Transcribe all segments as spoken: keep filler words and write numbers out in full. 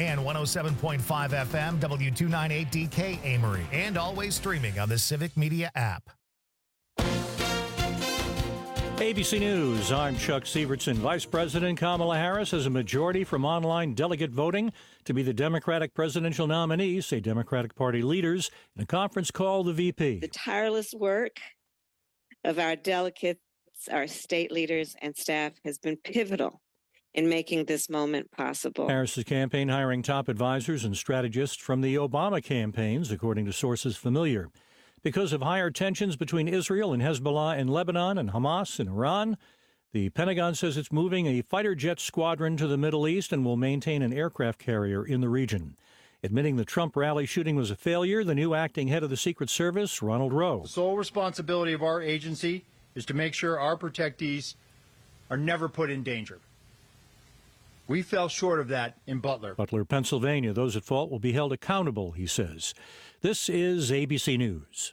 and one oh seven point five F M, W two ninety-eight D K Amory, and always streaming on the Civic Media app. A B C News, I'm Chuck Sievertson. Vice President Kamala Harris has a majority from online delegate voting to be the Democratic presidential nominee, say Democratic Party leaders in a conference call the V P. The tireless work of our delegates, our state leaders and staff has been pivotal in making this moment possible. Harris's campaign hiring top advisors and strategists from the Obama campaigns, according to sources familiar. Because of higher tensions between Israel and Hezbollah in Lebanon and Hamas in Iran, the Pentagon says it's moving a fighter jet squadron to the Middle East and will maintain an aircraft carrier in the region. Admitting the Trump rally shooting was a failure, the new acting head of the Secret Service, Ronald Rowe. The sole responsibility of our agency is to make sure our protectees are never put in danger. We fell short of that in Butler. Butler, Pennsylvania. Those at fault will be held accountable, he says. This is A B C News.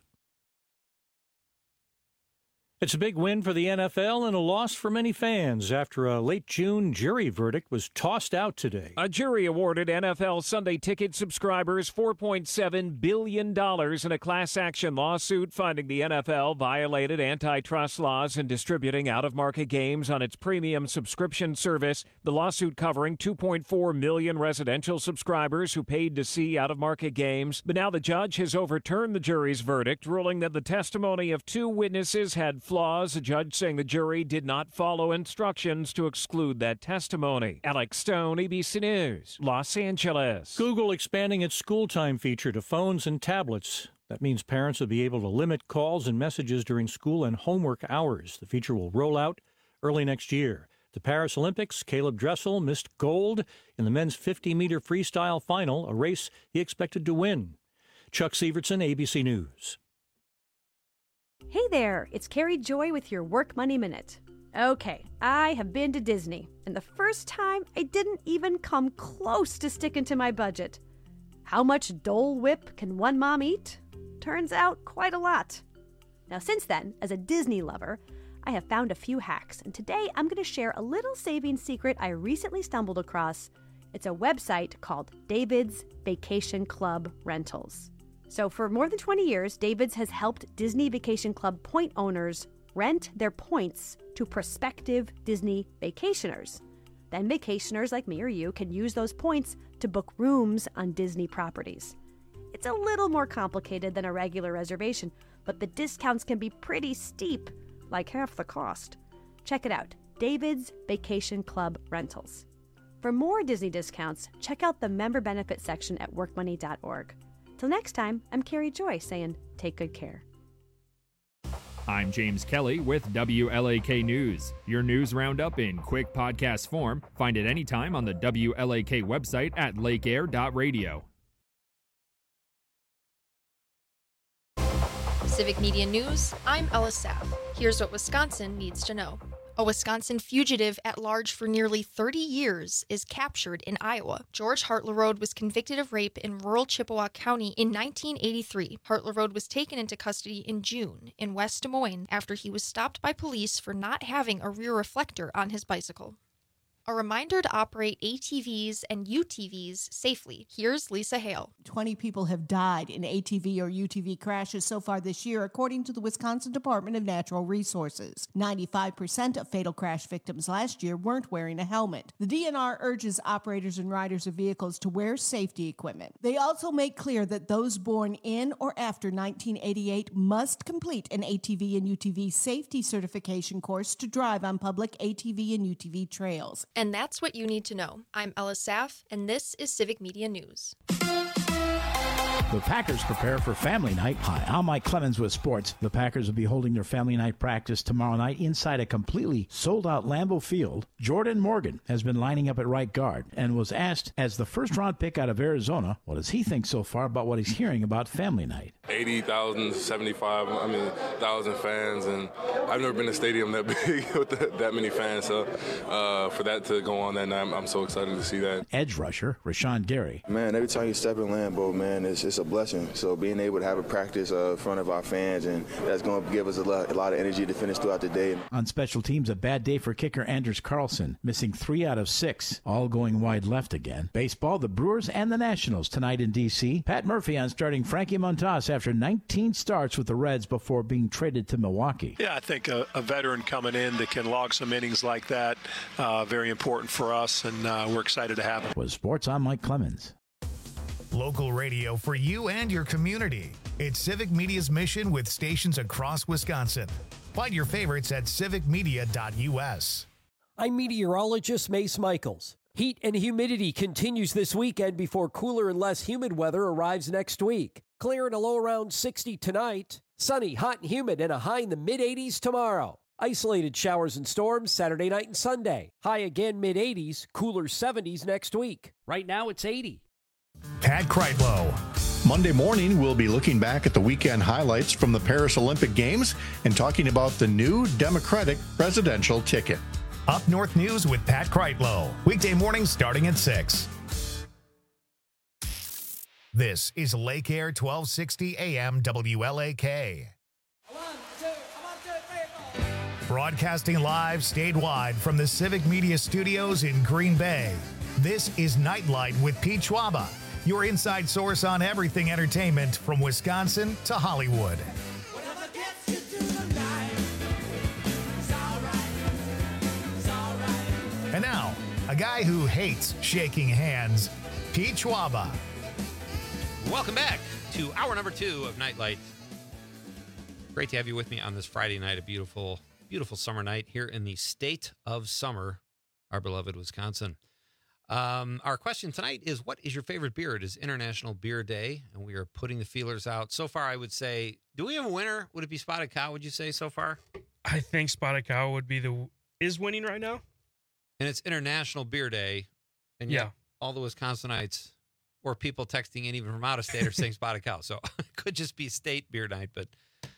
It's a big win for the N F L and a loss for many fans after a late June jury verdict was tossed out today. A jury awarded N F L Sunday Ticket subscribers four point seven billion dollars in a class action lawsuit finding the N F L violated antitrust laws in distributing out-of-market games on its premium subscription service. The lawsuit covering two point four million residential subscribers who paid to see out-of-market games. But now the judge has overturned the jury's verdict, ruling that the testimony of two witnesses had flaws, a judge saying the jury did not follow instructions to exclude that testimony. Alex Stone, A B C News, Los Angeles. Google expanding its school time feature to phones and tablets. That means parents will be able to limit calls and messages during school and homework hours. The feature will roll out early next year. The Paris Olympics, Caleb Dressel missed gold in the men's fifty-meter freestyle final, a race he expected to win. Chuck Sievertson, A B C News. Hey there, it's Carrie Joy with your Work Money Minute. Okay, I have been to Disney, and the first time I didn't even come close to sticking to my budget. How much Dole Whip can one mom eat? Turns out quite a lot. Now since then, as a Disney lover, I have found a few hacks, and today I'm going to share a little saving secret I recently stumbled across. It's a website called David's Vacation Club Rentals. So for more than twenty years, David's has helped Disney Vacation Club point owners rent their points to prospective Disney vacationers. Then vacationers like me or you can use those points to book rooms on Disney properties. It's a little more complicated than a regular reservation, but the discounts can be pretty steep, like half the cost. Check it out, David's Vacation Club Rentals. For more Disney discounts, check out the member benefit section at work money dot org. Till next time, I'm Carrie Joy saying, take good care. I'm James Kelly with W L A K News. Your news roundup in quick podcast form. Find it anytime on the W L A K website at lake air dot radio. Civic Media News, I'm Ella Saff. Here's what Wisconsin needs to know. A Wisconsin fugitive at large for nearly thirty years is captured in Iowa. George Hartlerode was convicted of rape in rural Chippewa County in nineteen eighty-three. Hartlerode was taken into custody in June in West Des Moines after he was stopped by police for not having a rear reflector on his bicycle. A reminder to operate A T Vs and U T Vs safely. Here's Lisa Hale. twenty people have died in A T V or U T V crashes so far this year, according to the Wisconsin Department of Natural Resources. ninety-five percent of fatal crash victims last year weren't wearing a helmet. The D N R urges operators and riders of vehicles to wear safety equipment. They also make clear that those born in or after nineteen eighty-eight must complete an A T V and U T V safety certification course to drive on public A T V and U T V trails. And that's what you need to know. I'm Ella Saff, and this is Civic Media News. The Packers prepare for Family Night. Hi, I'm Mike Clemens with sports. The Packers will be holding their Family Night practice tomorrow night inside a completely sold-out Lambeau Field. Jordan Morgan has been lining up at right guard and was asked, as the first-round pick out of Arizona, what does he think so far about what he's hearing about Family Night? eighty thousand, seventy-five, I mean, thousand fans, and I've never been in a stadium that big with that, that many fans, so uh, for that to go on that night, I'm, I'm so excited to see that. Edge rusher, Rashawn Gary. Man, every time you step in Lambeau, man, it's, it's just a blessing. So being able to have a practice uh, in front of our fans, and that's going to give us a lot, a lot of energy to finish throughout the day. On special teams, a bad day for kicker Anders Carlson, missing three out of six, all going wide left again. Baseball, the Brewers and the Nationals tonight in D C Pat Murphy on starting Frankie Montas after nineteen starts with the Reds before being traded to Milwaukee. Yeah, I think a, a veteran coming in that can log some innings like that, uh, very important for us, and uh, we're excited to have him. Was Sports, I'm Mike Clemens. Local radio for you and your community. It's Civic Media's mission with stations across Wisconsin. Find your favorites at civic media dot u s. I'm meteorologist Mace Michaels. Heat and humidity continues this weekend before cooler and less humid weather arrives next week. Clear and a low around sixty tonight. Sunny, hot, and humid, and a high in the mid-eighties tomorrow. Isolated showers and storms Saturday night and Sunday. High again mid-eighties, cooler seventies next week. Right now it's eighty. Pat Kreitlow. Monday morning, we'll be looking back at the weekend highlights from the Paris Olympic Games and talking about the new Democratic presidential ticket. Up North News with Pat Kreitlow. Weekday mornings starting at six. This is Lake Air twelve sixty A M W L A K. Broadcasting live statewide from the Civic Media Studios in Green Bay. This is Nightlight with Pete Schwaba, your inside source on everything entertainment from Wisconsin to Hollywood. And now, a guy who hates shaking hands, Pete Schwaba. Welcome back to hour number two of Nightlight. Great to have you with me on this Friday night, a beautiful, beautiful summer night here in the state of summer, our beloved Wisconsin. Um, our question tonight is, what is your favorite beer? It is International Beer Day, and we are putting the feelers out. So far, I would say, do we have a winner? Would it be Spotted Cow, would you say, so far? I think Spotted Cow would be the is winning right now. And it's International Beer Day, and yet yeah. all the Wisconsinites or people texting in even from out of state are saying Spotted Cow. So it could just be state beer night, but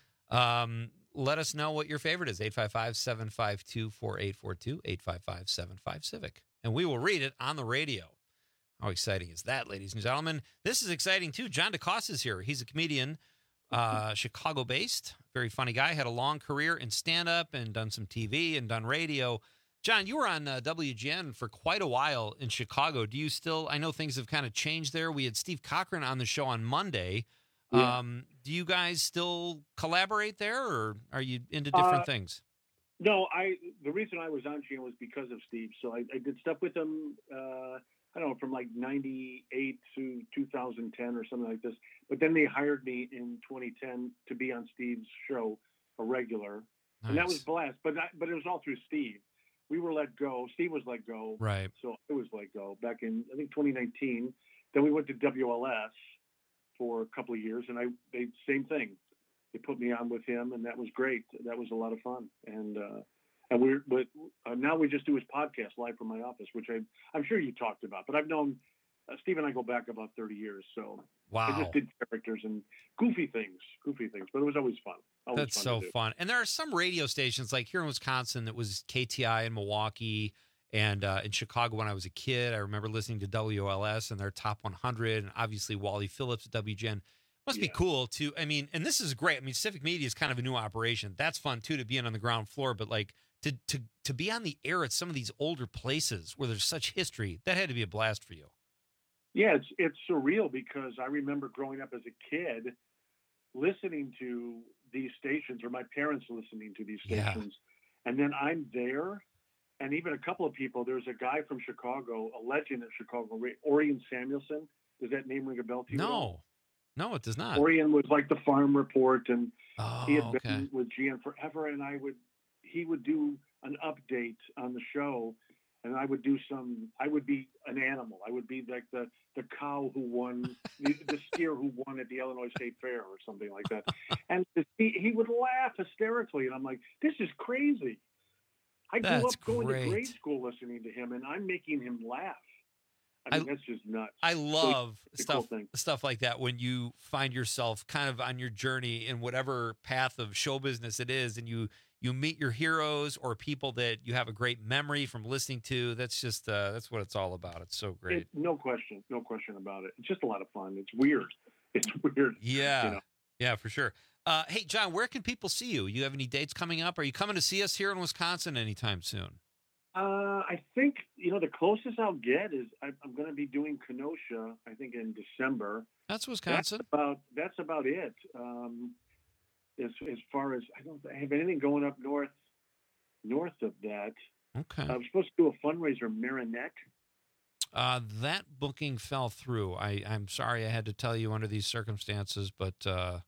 um, let us know what your favorite is. eight five five, seven five two, four eight four two, eight five five, seven five, Civic. And we will read it on the radio. How exciting is that, ladies and gentlemen? This is exciting, too. John DeCosta is here. He's a comedian, uh, Chicago-based, very funny guy, had a long career in stand-up and done some T V and done radio. John, you were on uh, W G N for quite a while in Chicago. Do you still, I know things have kind of changed there. We had Steve Cochran on the show on Monday. Yeah. Um, do you guys still collaborate there, or are you into different Uh, things? No, I. The reason I was on G M was because of Steve. So I, I did stuff with him. Uh, I don't know, from like ninety-eight to two thousand ten or something like this. But then they hired me in twenty ten to be on Steve's show, a regular, Nice. and that was blast. But I, but it was all through Steve. We were let go. Steve was let go. Right. So I was let go back in I think twenty nineteen. Then we went to W L S for a couple of years, and I they same thing. They put me on with him, and that was great. That was a lot of fun. And uh, and we're but uh, now we just do his podcast live from my office, which I I'm sure you talked about. But I've known uh, Steve and I go back about thirty years, so Wow. I just did characters and goofy things, goofy things. But it was always fun. Always That's fun so to do. fun. And there are some radio stations like here in Wisconsin that was K T I in Milwaukee, and uh, in Chicago when I was a kid. I remember listening to W L S and their top one hundred, and obviously Wally Phillips at W G N. Must be Yeah. cool to, I mean, and this is great. I mean, Civic Media is kind of a new operation. That's fun too, to be in on the ground floor, but like to to to be on the air at some of these older places where there's such history, that had to be a blast for you. Yeah, it's it's surreal because I remember growing up as a kid listening to these stations, or my parents listening to these Yeah. stations, and then I'm there, and even a couple of people. There's a guy from Chicago, a legend in Chicago, Orion Samuelson. Does that name ring a bell to you? at all? No, no, it does not. Orion was like the Farm Report, and Oh, he had okay. been with G M forever. And I would, he would do an update on the show, and I would do some. I would be an animal. I would be like the the cow who won, the, the steer who won at the Illinois State Fair or something like that. And he, he would laugh hysterically, and I'm like, this is crazy. I grew That's up going great. to grade school listening to him, and I'm making him laugh. I mean, I- that's just nuts. I So love it's a cool stuff thing. stuff like that when you find yourself kind of on your journey in whatever path of show business it is, and you you meet your heroes or people that you have a great memory from listening to. That's just uh, that's what it's all about. It's so great. It, no question, no question about it. It's just a lot of fun. It's weird. it's weird. Yeah. You know? Yeah, for sure. Uh, hey, John, where can people see you? You have any dates coming up? Are you coming to see us here in Wisconsin anytime soon? Uh, I think, you know, the closest I'll get is I, I'm going to be doing Kenosha, I think, in December. That's Wisconsin. That's about, that's about it. Um, as, as far as, I don't have anything going up north, north of that. Okay. I was supposed to do a fundraiser, Marinette. Uh, that booking fell through. I, I'm sorry I had to tell you under these circumstances, but uh,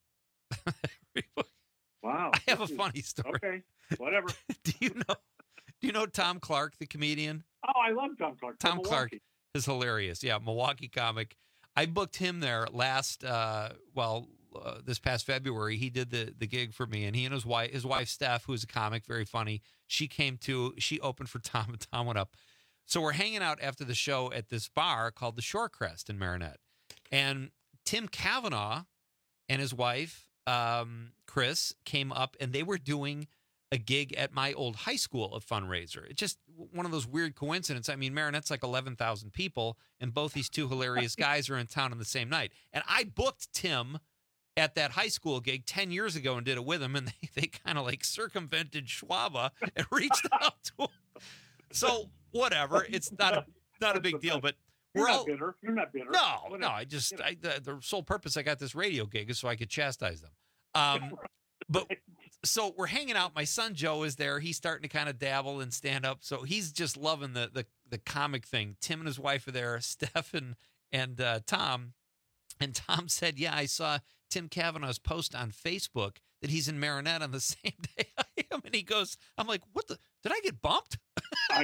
wow, I have a is, funny story. Okay, whatever. Do you know? Do you know Tom Clark, the comedian? Oh, I love Tom Clark. Tom From Clark Milwaukee. is hilarious. Yeah, Milwaukee comic. I booked him there last, uh, well, uh, this past February. He did the the gig for me, and he and his wife, his wife Steph, who's a comic, very funny. She came to. She opened for Tom, and Tom went up. So we're hanging out after the show at this bar called the Shorecrest in Marinette, and Tim Kavanaugh and his wife um, Chris came up, and they were doing a gig at my old high school, a fundraiser. It's just one of those weird coincidences. I mean, Marinette's like eleven thousand people, and both these two hilarious guys are in town on the same night. And I booked Tim at that high school gig ten years ago and did it with him, and they, they kind of like circumvented Schwaba and reached out to him. So whatever, it's not a, not a big deal, but You're we're not all bitter. You're not bitter. no, Whatever. no. I just You know. I, the, the sole purpose I got this radio gig is so I could chastise them. Um, but so we're hanging out. My son Joe is there. He's starting to kind of dabble and stand up. So he's just loving the the the comic thing. Tim and his wife are there. Steph and and uh, Tom. And Tom said, "Yeah, I saw Tim Kavanaugh's post on Facebook that he's in Marinette on the same day I am." And he goes, "I'm like, what the? Did I get bumped?" I,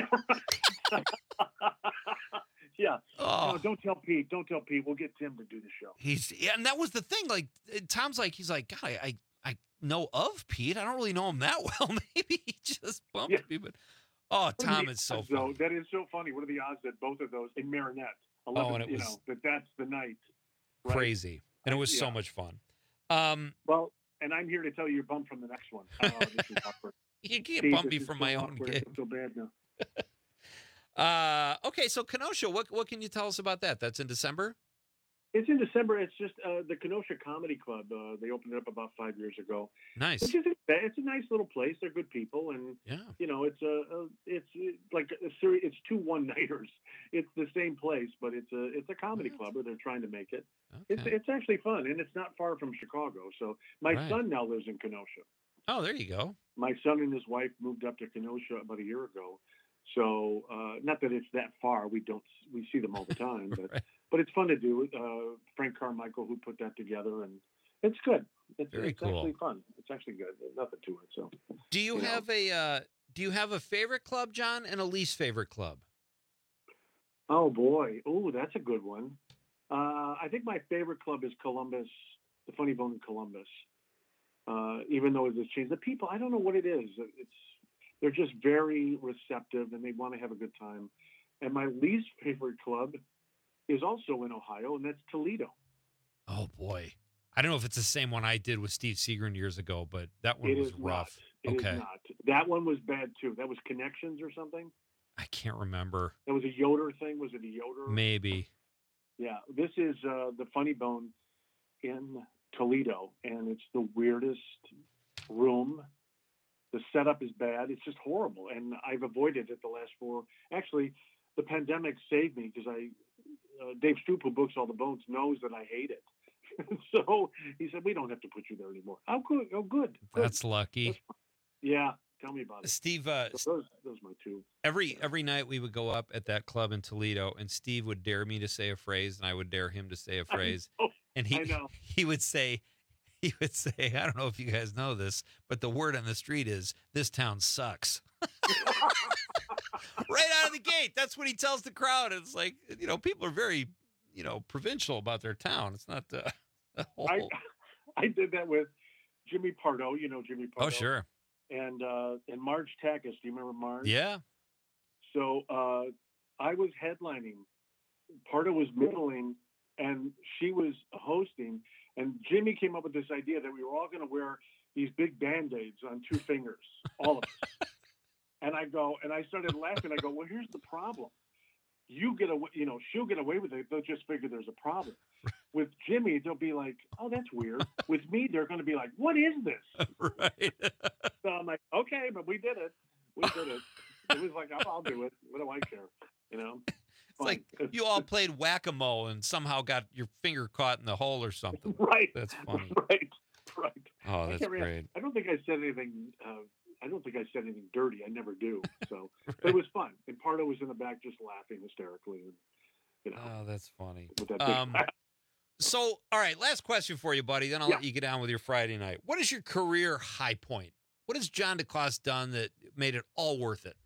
yeah. Oh. No, don't tell Pete. Don't tell Pete. We'll get Tim to do the show. He's yeah, and that was the thing. Like Tom's like, he's like, God, I, I, I know of Pete. I don't really know him that well. Maybe he just bumped Yeah. me, but oh, What are Tom the is so odds, funny. though? That is so funny. What are the odds that both of those in Marinette? eleven, Oh, and it you was know, that that's the night. Right? Crazy, and it was so Yeah. much fun. Um, Well, and I'm here to tell you you're bumped from the next one. Oh, this is awkward. you can't Steve, bump this me is from so my own awkward. I gig. feel so bad now. Uh, okay, so Kenosha, what what can you tell us about that? That's in December. It's in December. It's just uh, the Kenosha Comedy Club. Uh, they opened it up about five years ago. Nice. Which isn't bad. It's a nice little place. They're good people, and Yeah. you know, it's a, a it's like a series. It's two one nighters. It's the same place, but it's a it's a comedy club where they're trying to make it. It's Okay. it's actually fun, and it's not far from Chicago. So my Right. son now lives in Kenosha. Oh, there you go. My son and his wife moved up to Kenosha about a year ago. So uh, not that it's that far. We don't we see them all the time, but Right. but it's fun to do. Uh, Frank Carmichael, who put that together, and it's good. It's, Very it's cool. actually fun. It's actually good. There's nothing to it. So Do you, You know. have a uh, do you have a favorite club, John, and a least favorite club? oh boy, oh that's a good one. Uh, I think my favorite club is Columbus, the Funny Bone in Columbus. Uh, even though it's changed, the people I don't know what it is. It's they're just very receptive and they want to have a good time. And my least favorite club is also in Ohio, and that's Toledo. Oh boy, I don't know if it's the same one I did with Steve Seagren years ago, but that one It was is rough. not. It okay, is not. That one was bad too. That was Connections or something. I can't remember. That was a Yoder thing. Was it a Yoder? Maybe. Yeah. This is uh, the Funny Bone in Toledo, and it's the weirdest room. The setup is bad. It's just horrible, and I've avoided it the last four. Actually, the pandemic saved me because I, uh, Dave Stroop, who books all the bones, knows that I hate it. So he said, "We don't have to put you there anymore." Oh, good. Oh, good. good. That's lucky. Yeah. Tell me about it. Steve, uh, So those, those are my two. every every night we would go up at that club in Toledo, and Steve would dare me to say a phrase, and I would dare him to say a phrase, know. and he I know. he would say. He would say, I don't know if you guys know this, but the word on the street is, this town sucks. Right out of the gate. That's what he tells the crowd. It's like, you know, people are very, you know, provincial about their town. It's not uh, a whole... I I did that with Jimmy Pardo. You know Jimmy Pardo. Oh, sure. And uh, and Marge Takas. Do you remember Marge? Yeah. So uh, I was headlining. Pardo was middling, and she was hosting. And Jimmy came up with this idea that we were all going to wear these big Band-Aids on two fingers, all of us. And I go, and I started laughing. I go, well, here's the problem. you get away, you know, she'll get away with it. They'll just figure there's a problem. With Jimmy, they'll be like, oh, that's weird. With me, they're going to be like, what is this? Right. So I'm like, okay, but we did it. We did it. It was like, I'll, I'll do it. What do I care? You know? It's like you all played whack-a-mole and somehow got your finger caught in the hole or something. Right. That's funny. Right. Right. Oh, I that's can't great. remember. I don't think I said anything. Uh, I don't think I said anything dirty. I never do. So, but it was fun. And Pardo was in the back just laughing hysterically. And, you know, oh, that's funny. With that big Um, so, all right, last question for you, buddy. Then I'll Yeah. let you get on with your Friday night. What is your career high point? What has John DeCoste done that made it all worth it?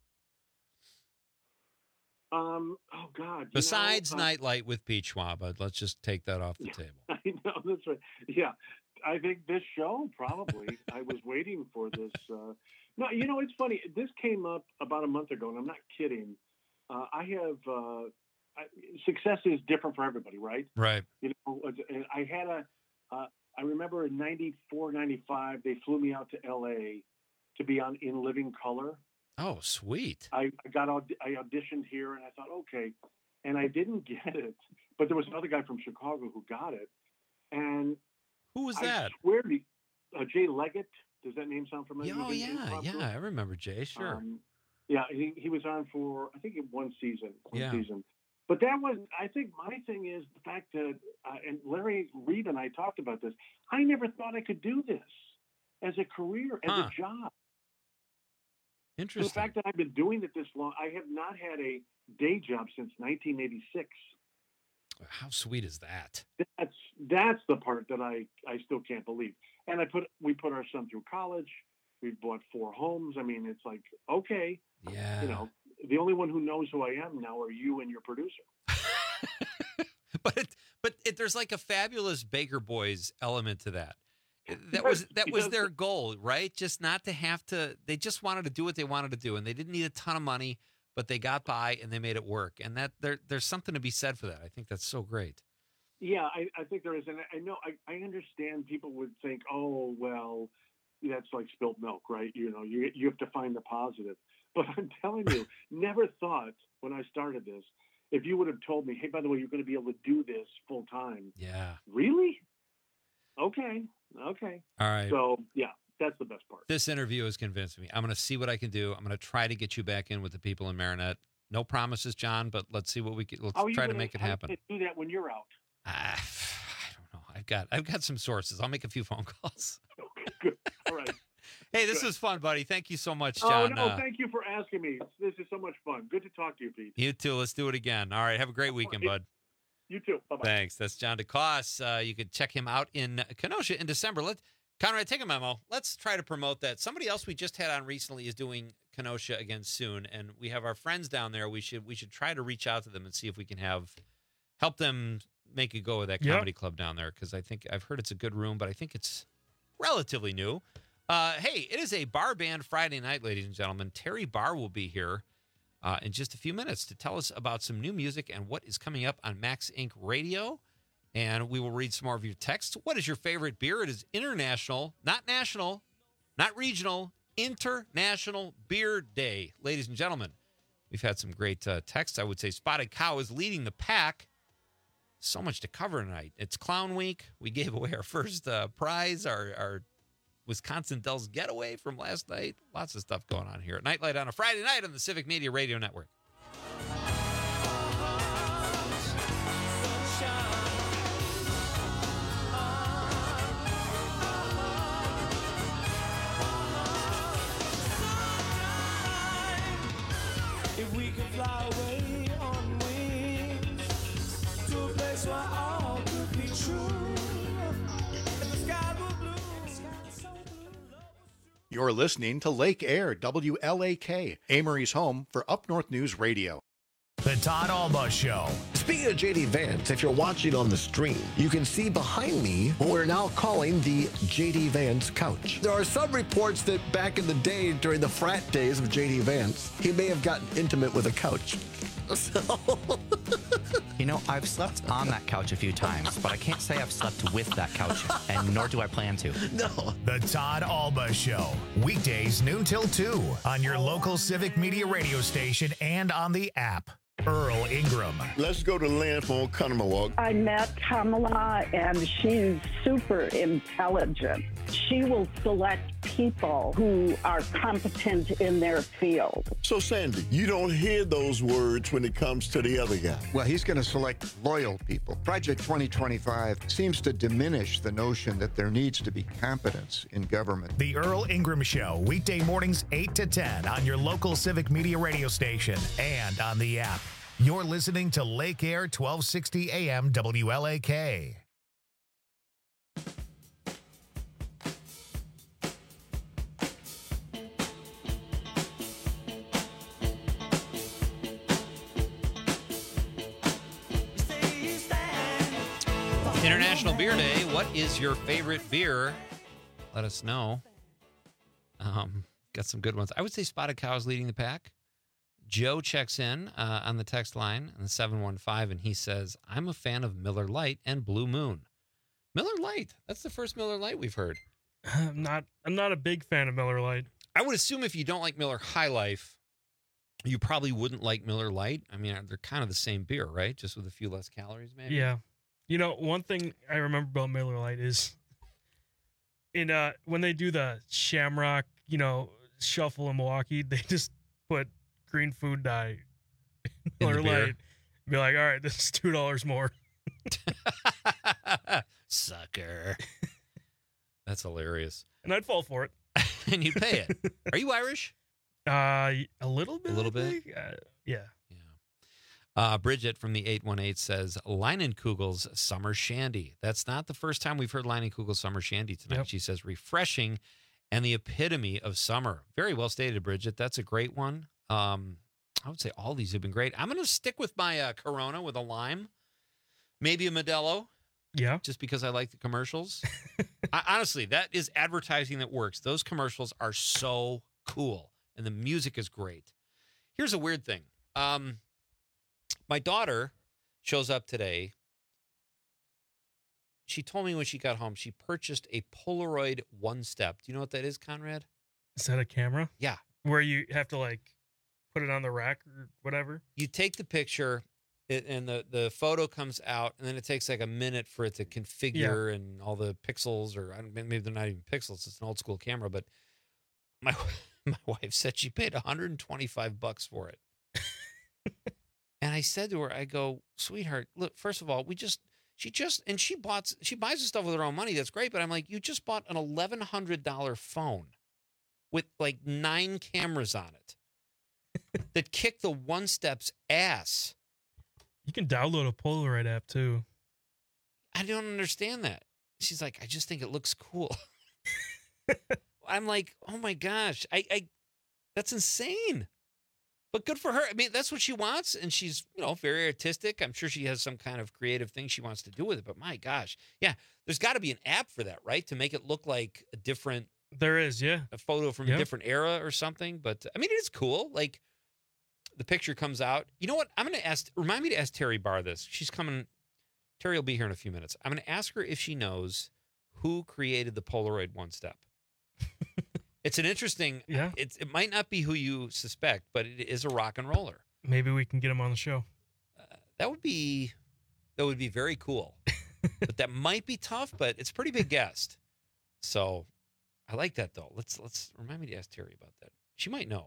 Um. Oh God. you Besides know, uh, Nightlight with Pete Schwab, let's just take that off the table. I know that's right. Yeah, I think this show probably. I was waiting for this. Uh, no, you know it's funny. This came up about a month ago, and I'm not kidding. Uh, I have uh, I, success is different for everybody, right? Right. You know, and I had a. Uh, I remember in ninety-four, ninety-five, they flew me out to L A to be on In Living Color. Oh, sweet. I, I got aud- I auditioned here, and I thought, okay, and I didn't get it, but there was another guy from Chicago who got it, and who was I that? swear to uh, Jay Leggett. Does that name sound familiar? Oh, Is it yeah, impromptu? yeah. I remember Jay. Sure. Um, yeah, he, he was on for I think one season. One Yeah. season. But that was, I think, my thing is the fact that, uh, and Larry Reed and I talked about this. I never thought I could do this as a career, as Huh. a job. Interesting. The fact that I've been doing it this long, I have not had a day job since nineteen eighty-six. How sweet is that? That's that's the part that I, I still can't believe. And I put we put our son through college. We've bought four homes. I mean, it's like, okay, Yeah. you know, the only one who knows who I am now are you and your producer. But it, but it, there's like a fabulous Baker Boys element to that. That was that was their goal, right? Just not to have to. They just wanted to do what they wanted to do, and they didn't need a ton of money, but they got by and they made it work. And that there there's something to be said for that. I think that's so great. Yeah, I, I think there is. And I know, I, I understand people would think, oh, well, that's like spilt milk, right? You know, you you have to find the positive. But I'm telling you, never thought when I started this, if you would have told me, hey, by the way, you're going to be able to do this full time. Yeah. Really? Okay. Okay. All right. So, yeah, that's the best part. This interview has convinced me. I'm going to see what I can do. I'm going to try to get you back in with the people in Marinette. No promises, John, but let's see what we can. Let's How are you try to gonna- make it how are you happen. gonna do that when you're out. Ah, I don't know. I've got I've got some sources. I'll make a few phone calls. Good. All right. Hey, this Good. was fun, buddy. Thank you so much, Oh, John. no, Uh, thank you for asking me. This is so much fun. Good to talk to you, Pete. you too. Let's do it again. All right. Have a great weekend, bud. You too. Bye-bye. Thanks. That's John DeCoste. Uh, you can check him out in Kenosha in December. Let Conrad, take a memo. Let's try to promote that. Somebody else we just had on recently is doing Kenosha again soon, and we have our friends down there. We should we should try to reach out to them and see if we can have help them make a go of that Yep. comedy club down there, because I think I've heard it's a good room, but I think it's relatively new. Uh, hey, it is a bar band Friday night, ladies and gentlemen. Terry Barr will be here uh, in just a few minutes to tell us about some new music and what is coming up on Max Incorporated. Radio. And we will read some more of your texts. What is your favorite beer? It is international, not national, not regional, International Beer Day. Ladies and gentlemen, we've had some great uh, texts. I would say Spotted Cow is leading the pack. So much to cover tonight. It's Clown Week. We gave away our first uh, prize, our, our Wisconsin Dells getaway from last night. Lots of stuff going on here at Nightlight on a Friday night on the Civic Media Radio Network. If we could fly away on wings to a place where all could be true. If the sky were blue, sky so blue. You're listening to Lake Air, W L A K, Amory's home for Up North News Radio. The Todd Alba Show. Speaking of J D Vance, if you're watching on the stream, you can see behind me what we're now calling the J D Vance couch. There are some reports that back in the day, during the frat days of J D Vance, he may have gotten intimate with a couch. So... You know, I've slept on that couch a few times, but I can't say I've slept with that couch, and nor do I plan to. No. The Todd Alba Show. Weekdays noon till two on your local Civic Media radio station and on the app. Earl Ingram. Let's go to Lynn from Oconomowoc. I met Kamala, and she's super intelligent. She will select people who are competent in their field. So, Sandy, you don't hear those words when it comes to the other guy. Well, he's going to select loyal people. Project twenty twenty-five seems to diminish the notion that there needs to be competence in government. The Earl Ingram Show, weekday mornings eight to ten on your local Civic Media radio station and on the app. You're listening to Lake Air twelve sixty A M W L A K. International Beer Day. What is your favorite beer? Let us know. Um, got some good ones. I would say Spotted Cow is leading the pack. Joe checks in uh, on the text line on the seven one five, and he says, I'm a fan of Miller Lite and Blue Moon. Miller Lite. That's the first Miller Lite we've heard. I'm not I'm not a big fan of Miller Lite. I would assume if you don't like Miller High Life, you probably wouldn't like Miller Lite. I mean, they're kind of the same beer, right? Just with a few less calories, maybe. Yeah. You know, one thing I remember about Miller Lite is in uh when they do the Shamrock, you know, shuffle in Milwaukee, they just put green food dye in Miller Lite. Be like, all right, this is two dollars more. Sucker. That's hilarious. And I'd fall for it. And you'd pay it. Are you Irish? Uh, a little bit. A little I bit? think. Uh, yeah. Uh, Bridget from the eight one eight says, Leinenkugel's Summer Shandy. That's not the first time we've heard Leinenkugel's Summer Shandy tonight. Yep. She says, refreshing and the epitome of summer. Very well stated, Bridget. That's a great one. Um, I would say all these have been great. I'm going to stick with my uh, Corona with a lime. Maybe a Modelo. Yeah. Just because I like the commercials. I, honestly, that is advertising that works. Those commercials are so cool. And the music is great. Here's a weird thing. Um... My daughter shows up today. She told me when she got home, she purchased a Polaroid One Step. Do you know what that is, Conrad? Is that a camera? Yeah. Where you have to like put it on the rack or whatever? You take the picture it, and the, the photo comes out, and then it takes like a minute for it to configure yeah. and all the pixels, or I don't, maybe they're not even pixels. It's an old school camera, but my my wife said she paid one hundred twenty-five bucks for it. And I said to her, I go, sweetheart, look, first of all, we just, she just, and she bought, she buys the stuff with her own money. That's great. But I'm like, you just bought an eleven hundred dollars phone with like nine cameras on it that kick the One Step's ass. You can download a Polaroid app too. I don't understand that. She's like, I just think it looks cool. I'm like, oh my gosh, I, I, that's insane. But good for her. I mean, that's what she wants, and she's, you know, very artistic. I'm sure she has some kind of creative thing she wants to do with it, but my gosh. Yeah, there's got to be an app for that, right? To make it look like a different... There is, yeah. A photo from yep. a different era or something. But, I mean, it is cool. Like, the picture comes out. You know what? I'm going to ask... Remind me to ask Terry Barr this. She's coming... Terry will be here in a few minutes. I'm going to ask her if she knows who created the Polaroid One Step. It's an interesting, yeah. It's, it might not be who you suspect, but it is a rock and roller. Maybe we can get him on the show. Uh, that would be, that would be very cool. But that might be tough, but it's a pretty big guest. So I like that though. Let's, let's remind me to ask Terry about that. She might know.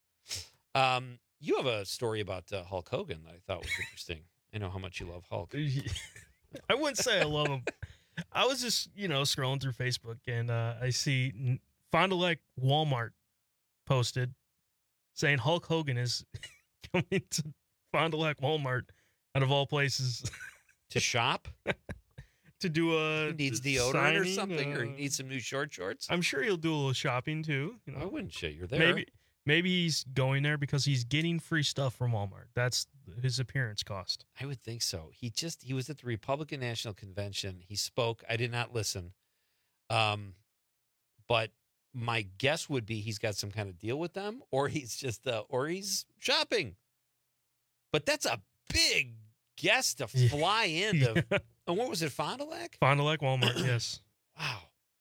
Um, you have a story about uh, Hulk Hogan that I thought was interesting. I know how much you love Hulk. I wouldn't say I love him. I was just, you know, scrolling through Facebook and uh, I see Fond du Lac Walmart posted saying Hulk Hogan is coming to Fond du Lac Walmart out of all places to shop, to do a he needs deodorant signing, or something, uh, or he needs some new short shorts. I'm sure he'll do a little shopping too. You know, I wouldn't say you're there. Maybe maybe he's going there because he's getting free stuff from Walmart. That's his appearance cost. I would think so. He just he was at the Republican National Convention. He spoke. I did not listen, um, but. My guess would be he's got some kind of deal with them, or he's just, uh, or he's shopping. But that's a big guess to fly in. To, yeah. And what was it, Fond du Lac? Fond du Lac Walmart, yes. Wow.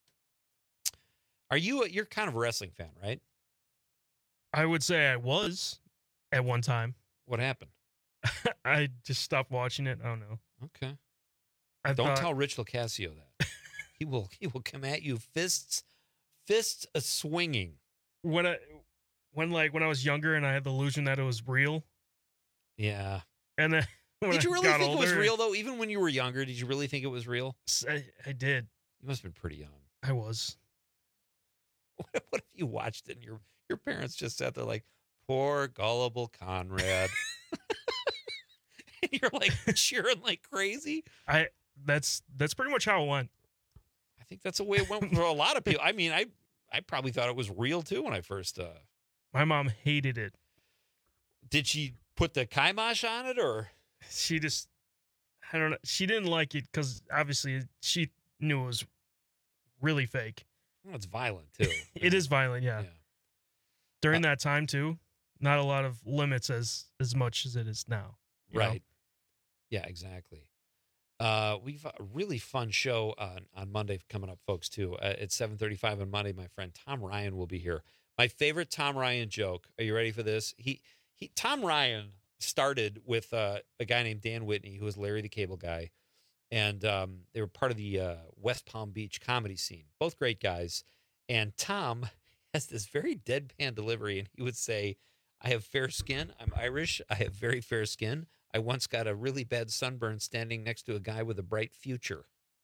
Are you, a, you're kind of a wrestling fan, right? I would say I was at one time. What happened? I just stopped watching it. I don't know. Okay. I Don't thought, tell Rich Locascio that. he will he will come at you fists fists a swinging. when I when like when I was younger and I had the illusion that it was real. Yeah. And then when Did you I really got think it was older, real though? Even when you were younger, did you really think it was real? I, I did. You must have been pretty young. I was. What, what if you watched it and your your parents just sat there like, poor gullible Conrad? And you're like cheering like crazy. I that's that's pretty much how it went. I think that's the way it went for a lot of people. I mean, I I probably thought it was real too when I first. Uh... My mom hated it. Did she put the kibosh on it, or she just? I don't know. She didn't like it because obviously she knew it was really fake. Well, it's violent too. It is violent, yeah. Yeah. During that time too, not a lot of limits as as much as it is now. you know? Right. Yeah, exactly. Uh, we've a really fun show on, on Monday coming up, folks, too. Uh, at seven thirty-five on Monday, my friend Tom Ryan will be here. My favorite Tom Ryan joke. Are you ready for this? He he. Tom Ryan started with uh, a guy named Dan Whitney, who was Larry the Cable Guy, and um, they were part of the uh, West Palm Beach comedy scene. Both great guys. And Tom has this very deadpan delivery, and he would say, "I have fair skin. I'm Irish. I have very fair skin. I once got a really bad sunburn standing next to a guy with a bright future."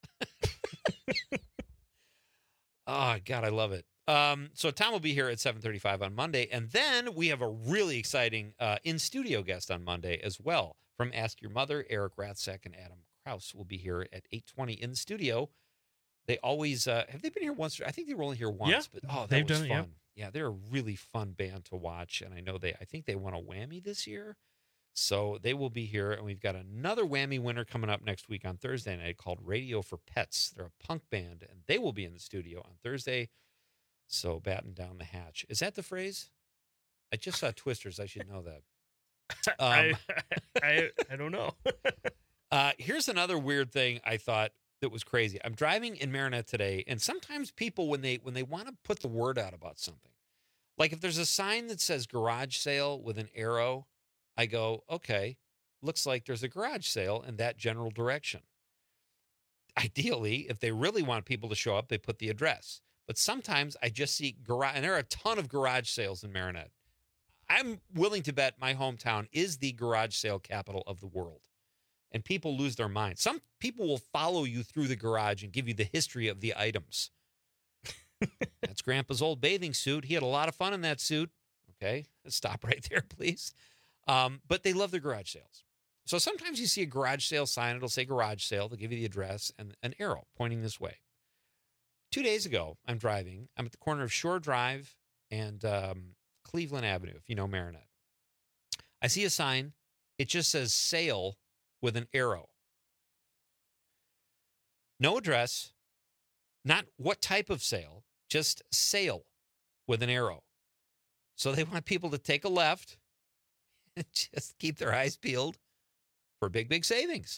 Oh, God, I love it. Um, so Tom will be here at seven thirty-five on Monday. And then we have a really exciting uh, in-studio guest on Monday as well. From Ask Your Mother, Eric Ratzak and Adam Kraus will be here at eight twenty in the studio. They always, uh, have they been here once? I think they were only here once. Yeah, but oh, that they've was done fun. it, yep. Yeah, they're a really fun band to watch. And I know they, I think they won a Whammy this year. So they will be here, and we've got another Whammy winner coming up next week on Thursday night called Radio for Pets. They're a punk band, and they will be in the studio on Thursday. So batten down the hatch. Is that the phrase? I just saw Twisters. I should know that. Um, I, I I don't know. uh, here's another weird thing I thought that was crazy. I'm driving in Marinette today, and sometimes people, when they when they want to put the word out about something, like if there's a sign that says garage sale with an arrow, I go, okay, looks like there's a garage sale in that general direction. Ideally, if they really want people to show up, they put the address. But sometimes I just see garage, and there are a ton of garage sales in Marinette. I'm willing to bet my hometown is the garage sale capital of the world. And people lose their minds. Some people will follow you through the garage and give you the history of the items. That's Grandpa's old bathing suit. He had a lot of fun in that suit. Okay, let's stop right there, please. Um, but they love their garage sales. So sometimes you see a garage sale sign. It'll say garage sale. They'll give you the address and an arrow pointing this way. Two days ago, I'm driving. I'm at the corner of Shore Drive and um, Cleveland Avenue, if you know Marinette. I see a sign. It just says sale with an arrow. No address. Not what type of sale. Just sale with an arrow. So they want people to take a left and just keep their eyes peeled for big, big savings.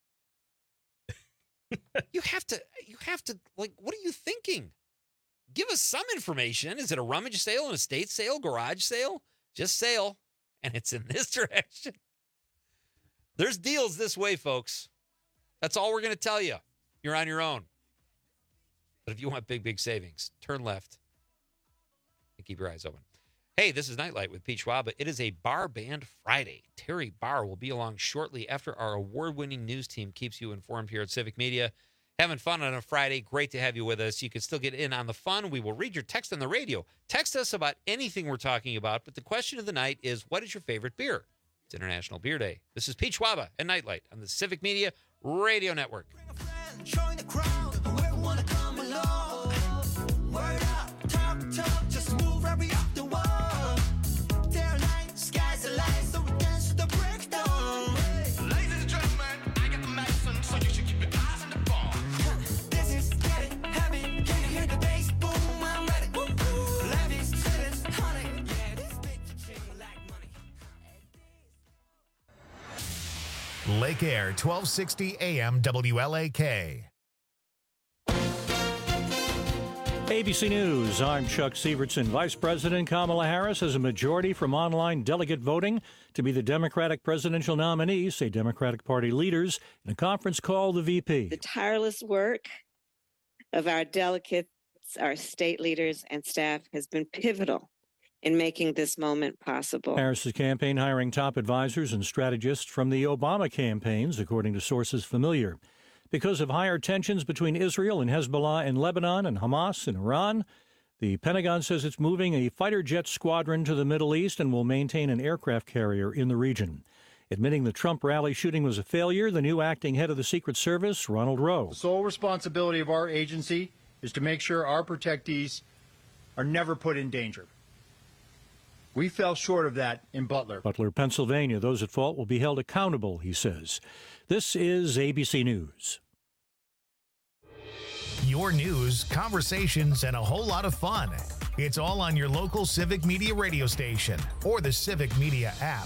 You have to, you have to, like, what are you thinking? Give us some information. Is it a rummage sale, an estate sale, garage sale? Just sale. And it's in this direction. There's deals this way, folks. That's all we're going to tell you. You're on your own. But if you want big, big savings, turn left and keep your eyes open. Hey, this is Nightlight with Pete Schwab. It is a Bar Band Friday. Terry Barr will be along shortly after our award-winning news team keeps you informed here at Civic Media. Having fun on a Friday. Great to have you with us. You can still get in on the fun. We will read your text on the radio. Text us about anything we're talking about. But the question of the night is, what is your favorite beer? It's International Beer Day. This is Pete Schwab and Nightlight on the Civic Media Radio Network. Join the crowd, whoever wanna come along. Word up, talk, talk, just move right up the wall. Day or night, sky's the limit, so we dance to the breakdown. Ladies and gentlemen, I got the medicine, so you should keep your eyes on the ball. This is getting heavy, can you hear the bass boom? I'm ready, woo woo. Life is serious, honey, yeah, this beat to change like money. Lake Air, twelve sixty A M W L A K. A B C News, I'm Chuck Sievertson. Vice President Kamala Harris has a majority from online delegate voting to be the Democratic presidential nominee, say Democratic Party leaders in a conference call the V P. The tireless work of our delegates, our state leaders, and staff has been pivotal in making this moment possible. Harris's campaign hiring top advisors and strategists from the Obama campaigns, according to sources familiar. Because of higher tensions between Israel and Hezbollah in Lebanon and Hamas in Iran, the Pentagon says it's moving a fighter jet squadron to the Middle East and will maintain an aircraft carrier in the region. Admitting the Trump rally shooting was a failure, the new acting head of the Secret Service, Ronald Rowe. The sole responsibility of our agency is to make sure our protectees are never put in danger. We fell short of that in Butler. Butler, Pennsylvania. Those at fault will be held accountable, he says. This is A B C News. Your news, conversations, and a whole lot of fun. It's all on your local Civic Media radio station or the Civic Media app.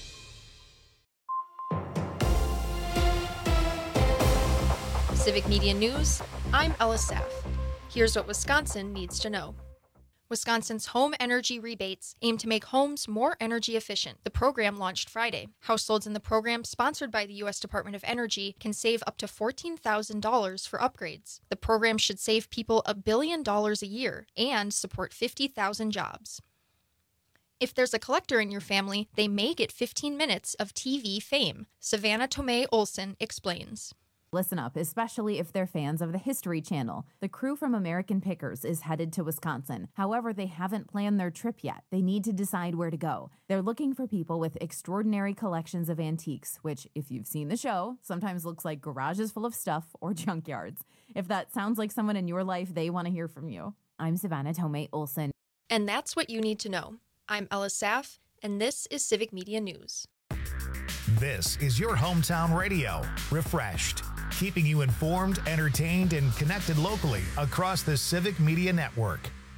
Civic Media News, I'm Ella Saff. Here's what Wisconsin needs to know. Wisconsin's home energy rebates aim to make homes more energy efficient. The program launched Friday. Households in the program, sponsored by the U S Department of Energy, can save up to fourteen thousand dollars for upgrades. The program should save people a billion dollars a year and support fifty thousand jobs. If there's a collector in your family, they may get fifteen minutes of T V fame. Savannah Tomei Olson explains. Listen up, especially if they're fans of the History Channel. The crew from American Pickers is headed to Wisconsin. However, they haven't planned their trip yet. They need to decide where to go. They're looking for people with extraordinary collections of antiques, which, if you've seen the show, sometimes looks like garages full of stuff or junkyards. If that sounds like someone in your life, they want to hear from you. I'm Savannah Tomei Olson. And that's what you need to know. I'm Ella Saff, and this is Civic Media News. This is your hometown radio, refreshed, keeping you informed, entertained, and connected locally across the Civic Media Network.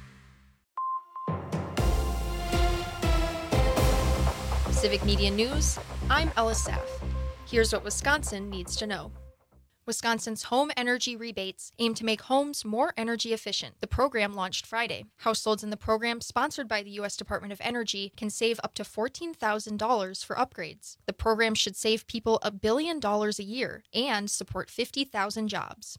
Civic Media News, I'm Ella Saff. Here's what Wisconsin needs to know. Wisconsin's home energy rebates aim to make homes more energy efficient. The program launched Friday. Households in the program, sponsored by the U S Department of Energy, can save up to fourteen thousand dollars for upgrades. The program should save people a billion dollars a year and support fifty thousand jobs.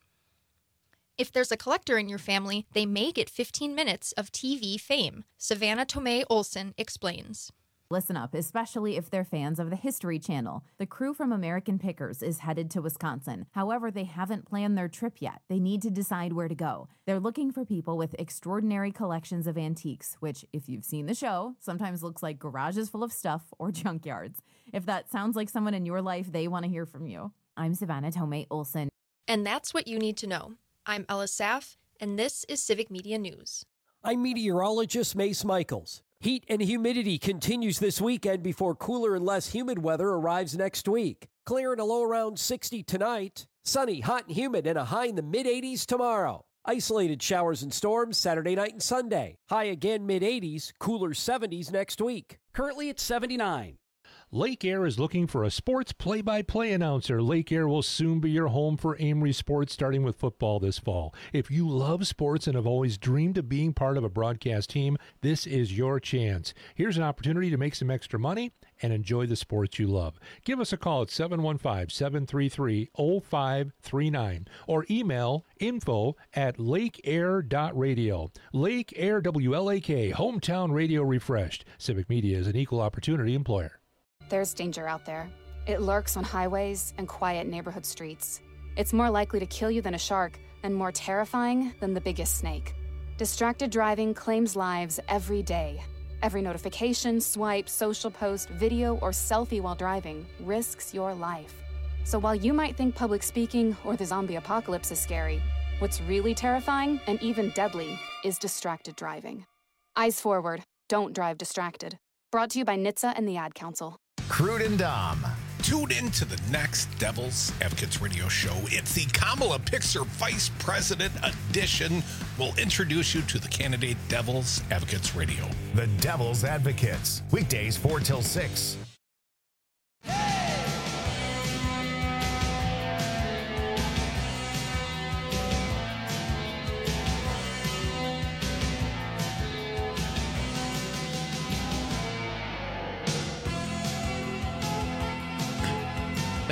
If there's a collector in your family, they may get fifteen minutes of T V fame. Savannah Tomei Olson explains. Listen up, especially if they're fans of the History Channel. The crew from American Pickers is headed to Wisconsin. However, they haven't planned their trip yet. They need to decide where to go. They're looking for people with extraordinary collections of antiques, which, if you've seen the show, sometimes looks like garages full of stuff or junkyards. If that sounds like someone in your life, they want to hear from you. I'm Savannah Tomei Olson. And that's what you need to know. I'm Ella Saff, and this is Civic Media News. I'm meteorologist Mace Michaels. Heat and humidity continues this weekend before cooler and less humid weather arrives next week. Clear and a low around sixty tonight. Sunny, hot and humid, and a high in the mid eighties tomorrow. Isolated showers and storms Saturday night and Sunday. High again mid eighties, cooler seventies next week. Currently at seventy-nine. Lake Air is looking for a sports play-by-play announcer. Lake Air will soon be your home for Amory sports, starting with football this fall. If you love sports and have always dreamed of being part of a broadcast team, this is your chance. Here's an opportunity to make some extra money and enjoy the sports you love. Give us a call at seven one five, seven three three, zero five three nine or email info at lakeair dot radio. Lake Air W L A K, hometown radio refreshed. Civic Media is an equal opportunity employer. There's danger out there. It lurks on highways and quiet neighborhood streets. It's more likely to kill you than a shark and more terrifying than the biggest snake. Distracted driving claims lives every day. Every notification, swipe, social post, video, or selfie while driving risks your life. So while you might think public speaking or the zombie apocalypse is scary, what's really terrifying and even deadly is distracted driving. Eyes forward. Don't drive distracted. Brought to you by N H T S A and the Ad Council. Crude and Dom. Tune in to the next Devil's Advocates radio show. It's the Kamala Pixer Vice President edition. We'll introduce you to the candidate Devil's Advocates Radio. The Devil's Advocates. Weekdays four till six.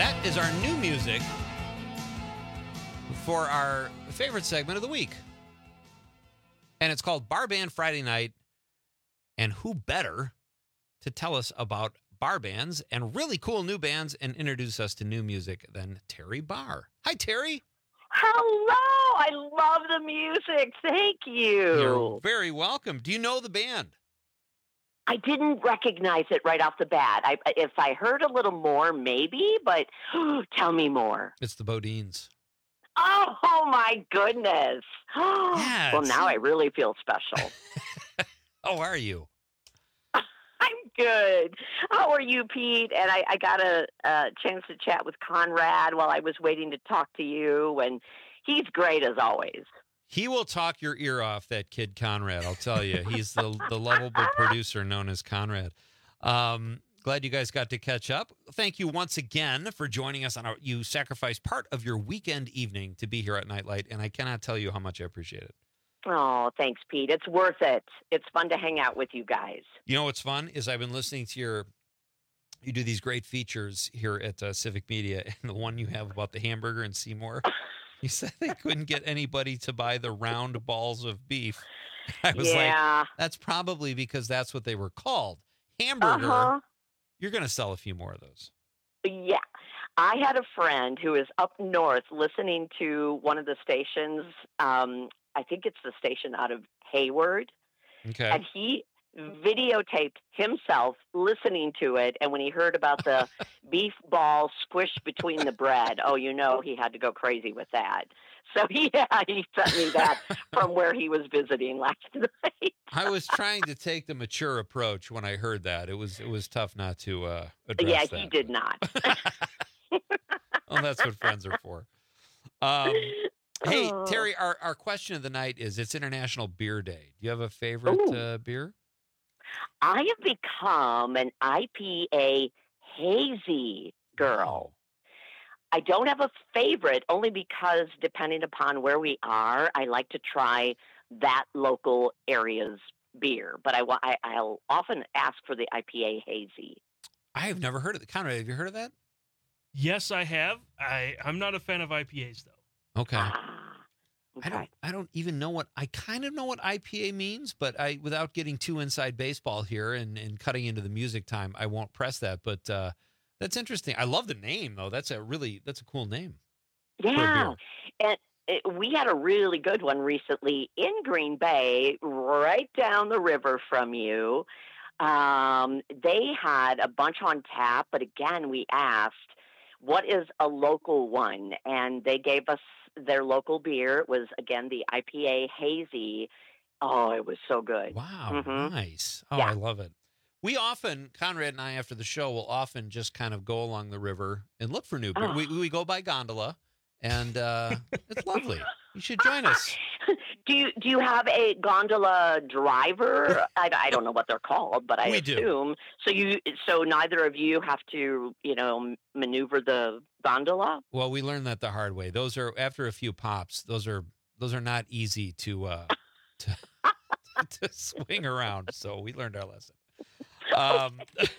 That is our new music for our favorite segment of the week. And it's called Bar Band Friday Night. And who better to tell us about bar bands and really cool new bands and introduce us to new music than Terry Barr. Hi, Terry. Hello. I love the music. Thank you. You're very welcome. Do you know the band? I didn't recognize it right off the bat. I, if I heard a little more, maybe, but tell me more. It's the Bodines. Oh, oh my goodness. Yeah, well, it's- now I really feel special. How are you? I'm good. How are you, Pete? And I, I got a, a chance to chat with Conrad while I was waiting to talk to you, and he's great as always. He will talk your ear off, that kid Conrad, I'll tell you. He's the the lovable producer known as Conrad. Um, glad you guys got to catch up. Thank you once again for joining us on our, you sacrificed part of your weekend evening to be here at Nightlight, and I cannot tell you how much I appreciate it. Oh, thanks, Pete. It's worth it. It's fun to hang out with you guys. You know what's fun is I've been listening to your, you do these great features here at uh, Civic Media, and the one you have about the hamburger in Seymour, you said they couldn't get anybody to buy the round balls of beef. I was Yeah. like, that's probably because that's what they were called. Hamburger. Uh-huh. You're going to sell a few more of those. Yeah. I had a friend who is up north listening to one of the stations. Um, I think it's the station out of Hayward. Okay. And he videotaped himself listening to it. And when he heard about the beef ball squished between the bread, oh, you know, he had to go crazy with that. So, yeah, he sent me that from where he was visiting last night. I was trying to take the mature approach when I heard that. It was it was tough not to uh, address Yeah, that. he did not. Well, that's what friends are for. Um, hey, Oh. Terry, our, our question of the night is, it's International Beer Day. Do you have a favorite Ooh. uh, beer? I have become an I P A hazy girl. I don't have a favorite only because depending upon where we are, I like to try that local area's beer. But I, wa- I, I'll often ask for the I P A hazy. I have never heard of it. Conrad, have you heard of that? Yes, I have. I, I'm not a fan of I P As, though. Okay. Ah, I don't. I don't even know what. I kind of know what I P A means, but I, without getting too inside baseball here and, and cutting into the music time, I won't press that. But uh, that's interesting. I love the name, though. That's a really that's a cool name. for a Yeah. beer. And it, we had a really good one recently in Green Bay, right down the river from you. Um, they had a bunch on tap, but again, we asked, what is a local one? And they gave us their local beer. It was, again, the I P A hazy. Oh, it was so good. Wow, Mhm. nice. Oh, Yeah. I love it. We often, Conrad and I, after the show, will often just kind of go along the river and look for new beer. Oh. We, we go by gondola, and uh, it's lovely. You should join us. Do you do you have a gondola driver? I, I don't know what they're called, but I We do. assume so. You so neither of you have to you know maneuver the gondola. Well, we learned that the hard way. Those are after a few pops. Those are those are not easy to uh, to, to swing around. So we learned our lesson. Um,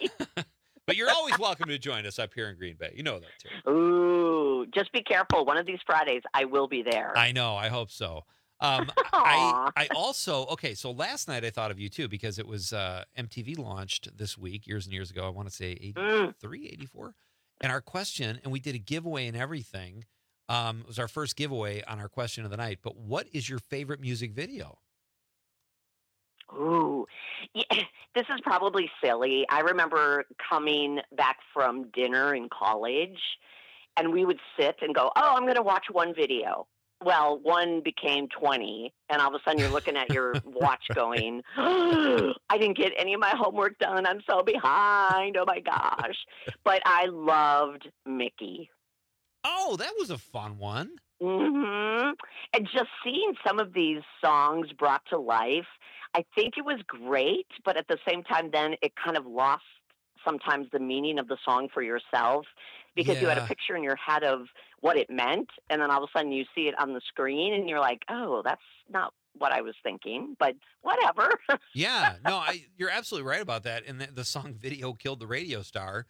but you're always welcome to join us up here in Green Bay. You know that too. Ooh, just be careful. One of these Fridays, I will be there. I know. I hope so. Um, I I also okay. So last night I thought of you too because it was uh, M T V launched this week years and years ago. I want to say eighty-three, eighty-four. And our question, and we did a giveaway and everything. Um, it was our first giveaway on our question of the night. But what is your favorite music video? Ooh, yeah, this is probably silly. I remember coming back from dinner in college, and we would sit and go, "Oh, I'm going to watch one video." Well, one became twenty, and all of a sudden you're looking at your watch going, "I didn't get any of my homework done. I'm so behind. Oh my gosh!" But I loved Mickey. Oh, that was a fun one. hmm And just seeing some of these songs brought to life, I think it was great, but at the same time, then it kind of lost sometimes the meaning of the song for yourself because you had a Yeah. picture in your head of what it meant, and then all of a sudden you see it on the screen, and you're like, oh, that's not what I was thinking, but whatever. Yeah, no, I you're absolutely right about that. And the, the song "Video Killed the Radio Star."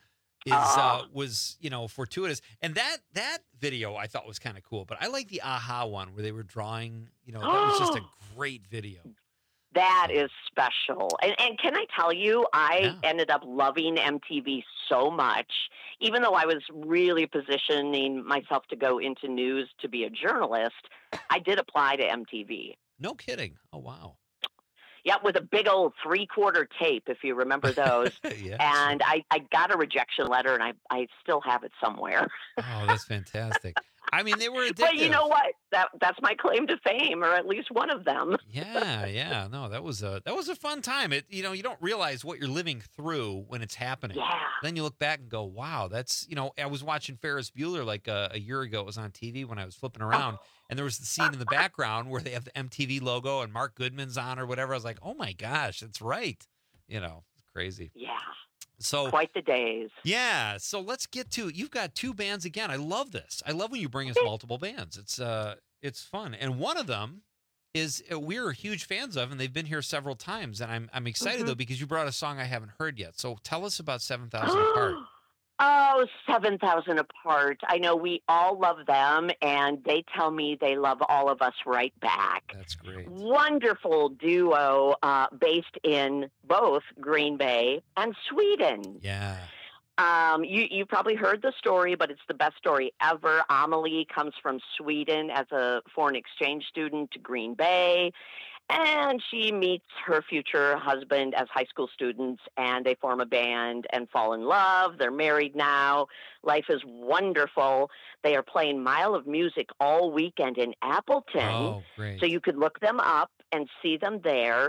is uh, was you know fortuitous, and that that video I thought was kind of cool. But I like the Aha one where they were drawing. You know, that was just a great video. That is special. And, and can I tell you, I Yeah. ended up loving M T V so much, even though I was really positioning myself to go into news to be a journalist, I did apply to M T V. No kidding. Oh, wow. Yeah, with a big old three-quarter tape, if you remember those. Yeah. And I, I got a rejection letter, and I, I still have it somewhere. Oh, that's fantastic. I mean, they were addictive. But you know what? That that's my claim to fame, or at least one of them. Yeah, yeah. No, that was a that was a fun time. It you know, you don't realize what you're living through when it's happening. Yeah. Then you look back and go, wow, that's you know, I was watching Ferris Bueller like a, a year ago. It was on T V when I was flipping around, and there was the scene in the background where they have the M T V logo and Mark Goodman's on or whatever. I was like, oh my gosh, that's right. You know, it's crazy. Yeah. So Quite the days. yeah, so let's get to you've got two bands again. I love this. I love when you bring us multiple bands. It's uh it's fun. And one of them is uh, we're huge fans of, and they've been here several times. And I'm I'm excited Mhm. though because you brought a song I haven't heard yet. So tell us about seven thousand Apart. Oh, seven thousand Apart. I know we all love them, and they tell me they love all of us right back. That's great. Wonderful duo uh, based in both Green Bay and Sweden. Yeah. Um, you, you probably heard the story, but it's the best story ever. Amelie comes from Sweden as a foreign exchange student to Green Bay, and she meets her future husband as high school students, and they form a band and fall in love. They're married now. Life is wonderful. They are playing Mile of Music all weekend in Appleton. Oh, great. So you could look them up and see them there.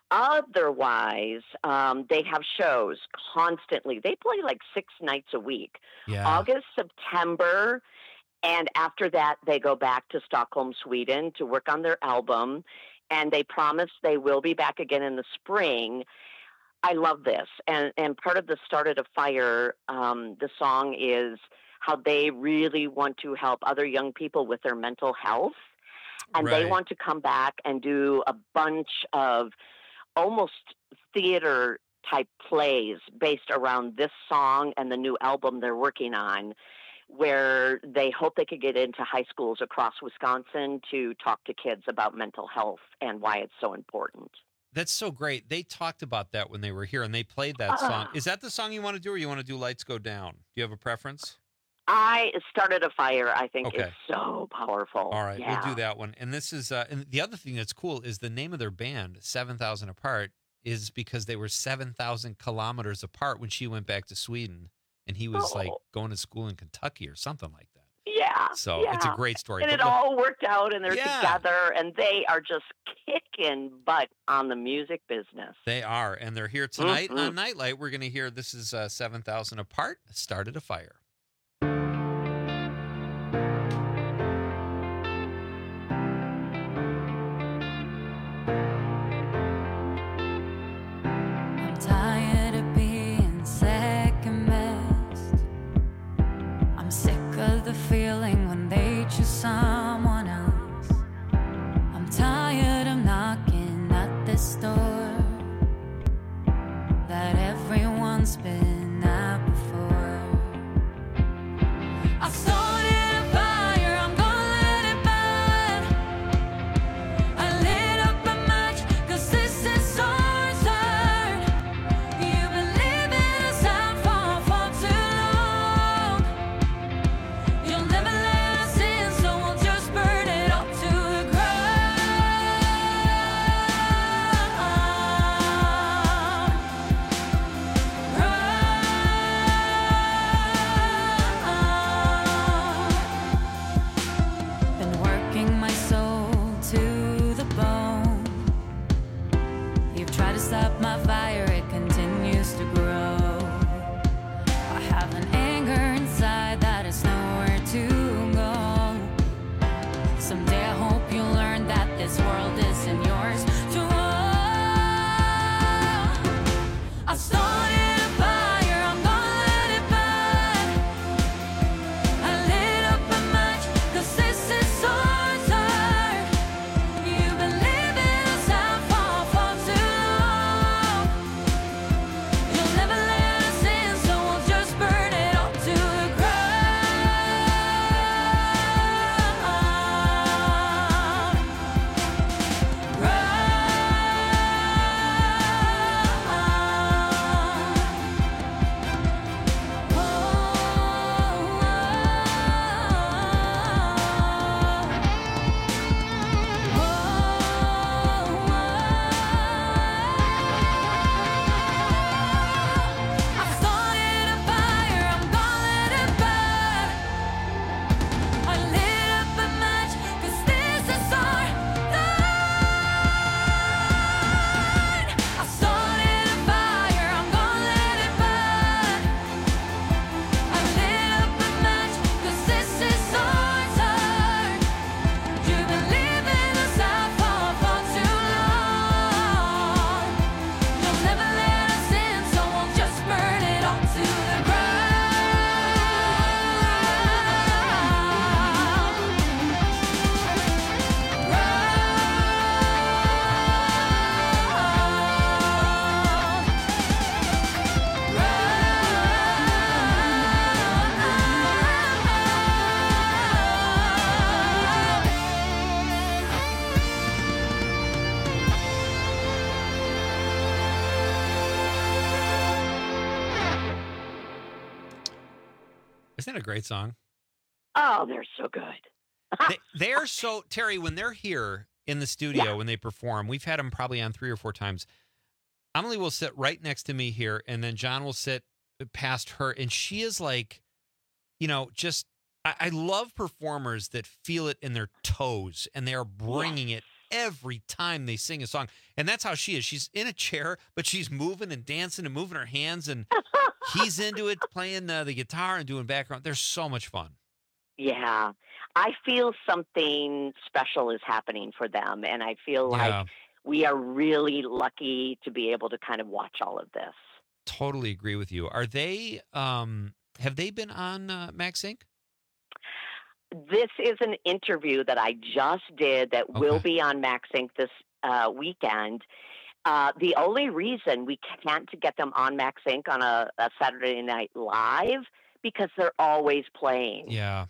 Otherwise, um, they have shows constantly. They play like six nights a week. Yeah. August, September, and after that, they go back to Stockholm, Sweden to work on their album. And they promise they will be back again in the spring. I love this. And and part of the Started a Fire, um, the song is how they really want to help other young people with their mental health. And they Right. want to come back and do a bunch of almost theater type plays based around this song and the new album they're working on, where they hope they could get into high schools across Wisconsin to talk to kids about mental health and why it's so important. That's so great. They talked about that when they were here and they played that song. Ah. Is that the song you want to do or you want to do Lights Go Down? Do you have a preference? I Started a Fire, I think, Okay. is so powerful. All right, Yeah. we'll do that one. And this is, uh, and the other thing that's cool is the name of their band, seven thousand Apart, is because they were seven thousand kilometers apart when she went back to Sweden. And he was like Oh. going to school in Kentucky or something like that. Yeah. So it's a yeah. great story. And But it look- all worked out, and they're Yeah. together, and they are just kicking butt on the music business. They are. And they're here tonight Mhm. on Nightlight. We're going to hear this is uh, seven thousand Apart, Started a Fire. I'm tired of being second best. I'm sick of the feeling when they choose someone else. I'm tired of knocking at this door that everyone's been at before. Isn't that a great song? Oh, they're so good. they, they are so, Terry, when they're here in the studio, Yeah. when they perform, we've had them probably on three or four times. Emily will sit right next to me here, and then John will sit past her, and she is like, you know, just, I, I love performers that feel it in their toes, and they are bringing it every time they sing a song. And that's how she is. She's in a chair, but she's moving and dancing and moving her hands, and he's into it, playing uh, the guitar and doing background. They're so much fun. Yeah. I feel something special is happening for them, and I feel like Yeah. we are really lucky to be able to kind of watch all of this. Totally agree with you. Are they, um, have they been on uh, Max Inc? This is an interview that I just did that will be on Max Inc this uh, weekend. Uh, the only reason we can't get them on Max Inc on a, a Saturday Night Live because they're always playing. Yeah.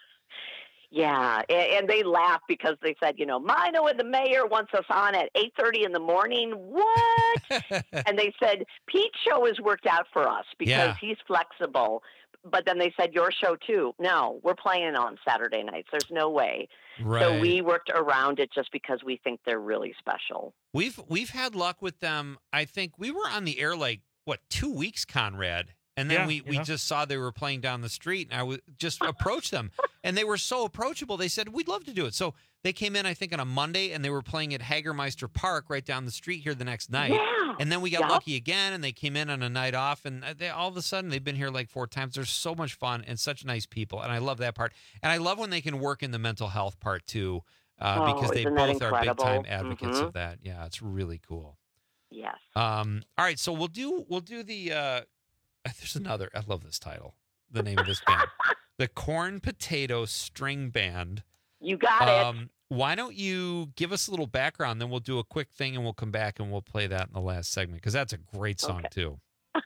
Yeah, and, and they laugh because they said, you know, Mino and the mayor wants us on at eight thirty in the morning. What? And they said, Pete's show has worked out for us because Yeah. he's flexible. But then they said, your show too. No, we're playing on Saturday nights. There's no way. So Right. we worked around it just because we think they're really special. We've we've had luck with them. I think we were on the air like what two weeks, Conrad, and then Yeah, we, we yeah. just saw they were playing down the street, and I w- just approached them, and they were so approachable. They said we'd love to do it. So they came in, I think, on a Monday, and they were playing at Hagermeister Park right down the street here the next night. Yeah. And then we got Yep. lucky again, and they came in on a night off, and they all of a sudden they've been here like four times. They're so much fun and such nice people, and I love that part. And I love when they can work in the mental health part too. Uh, Oh, because they isn't that both are big time incredible? advocates Mhm. of that. Yeah, it's really cool. Yes. Um, all right, so we'll do we'll do the uh, there's another. I love this title. The name of this band, the Corn Potato String Band. You got it. Um, why don't you give us a little background? Then we'll do a quick thing, and we'll come back and we'll play that in the last segment because that's a great song Okay. too.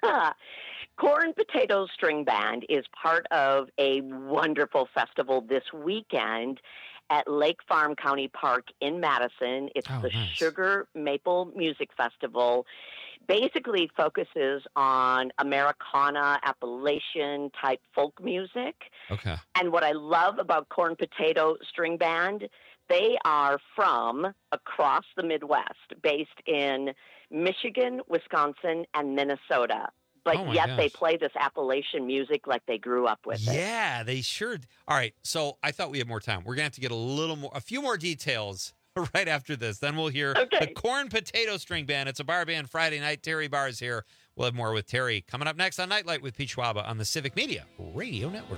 Corn Potato String Band is part of a wonderful festival this weekend at Lake Farm County Park in Madison. It's Oh, the nice. Sugar Maple Music Festival. Basically focuses on Americana, Appalachian type folk music. Okay. And what I love about Corn Potato String Band, they are from across the Midwest, based in Michigan, Wisconsin, and Minnesota. But Oh my yet they gosh. play this Appalachian music like they grew up with it. Yeah, they sure. All right, so I thought we had more time. We're gonna have to get a little more, a few more details right after this. Then we'll hear the Corn Potato String Band. It's a bar band Friday night. Terry Barr is here. We'll have more with Terry coming up next on Nightlight with Pete Schwaba on the Civic Media Radio Network.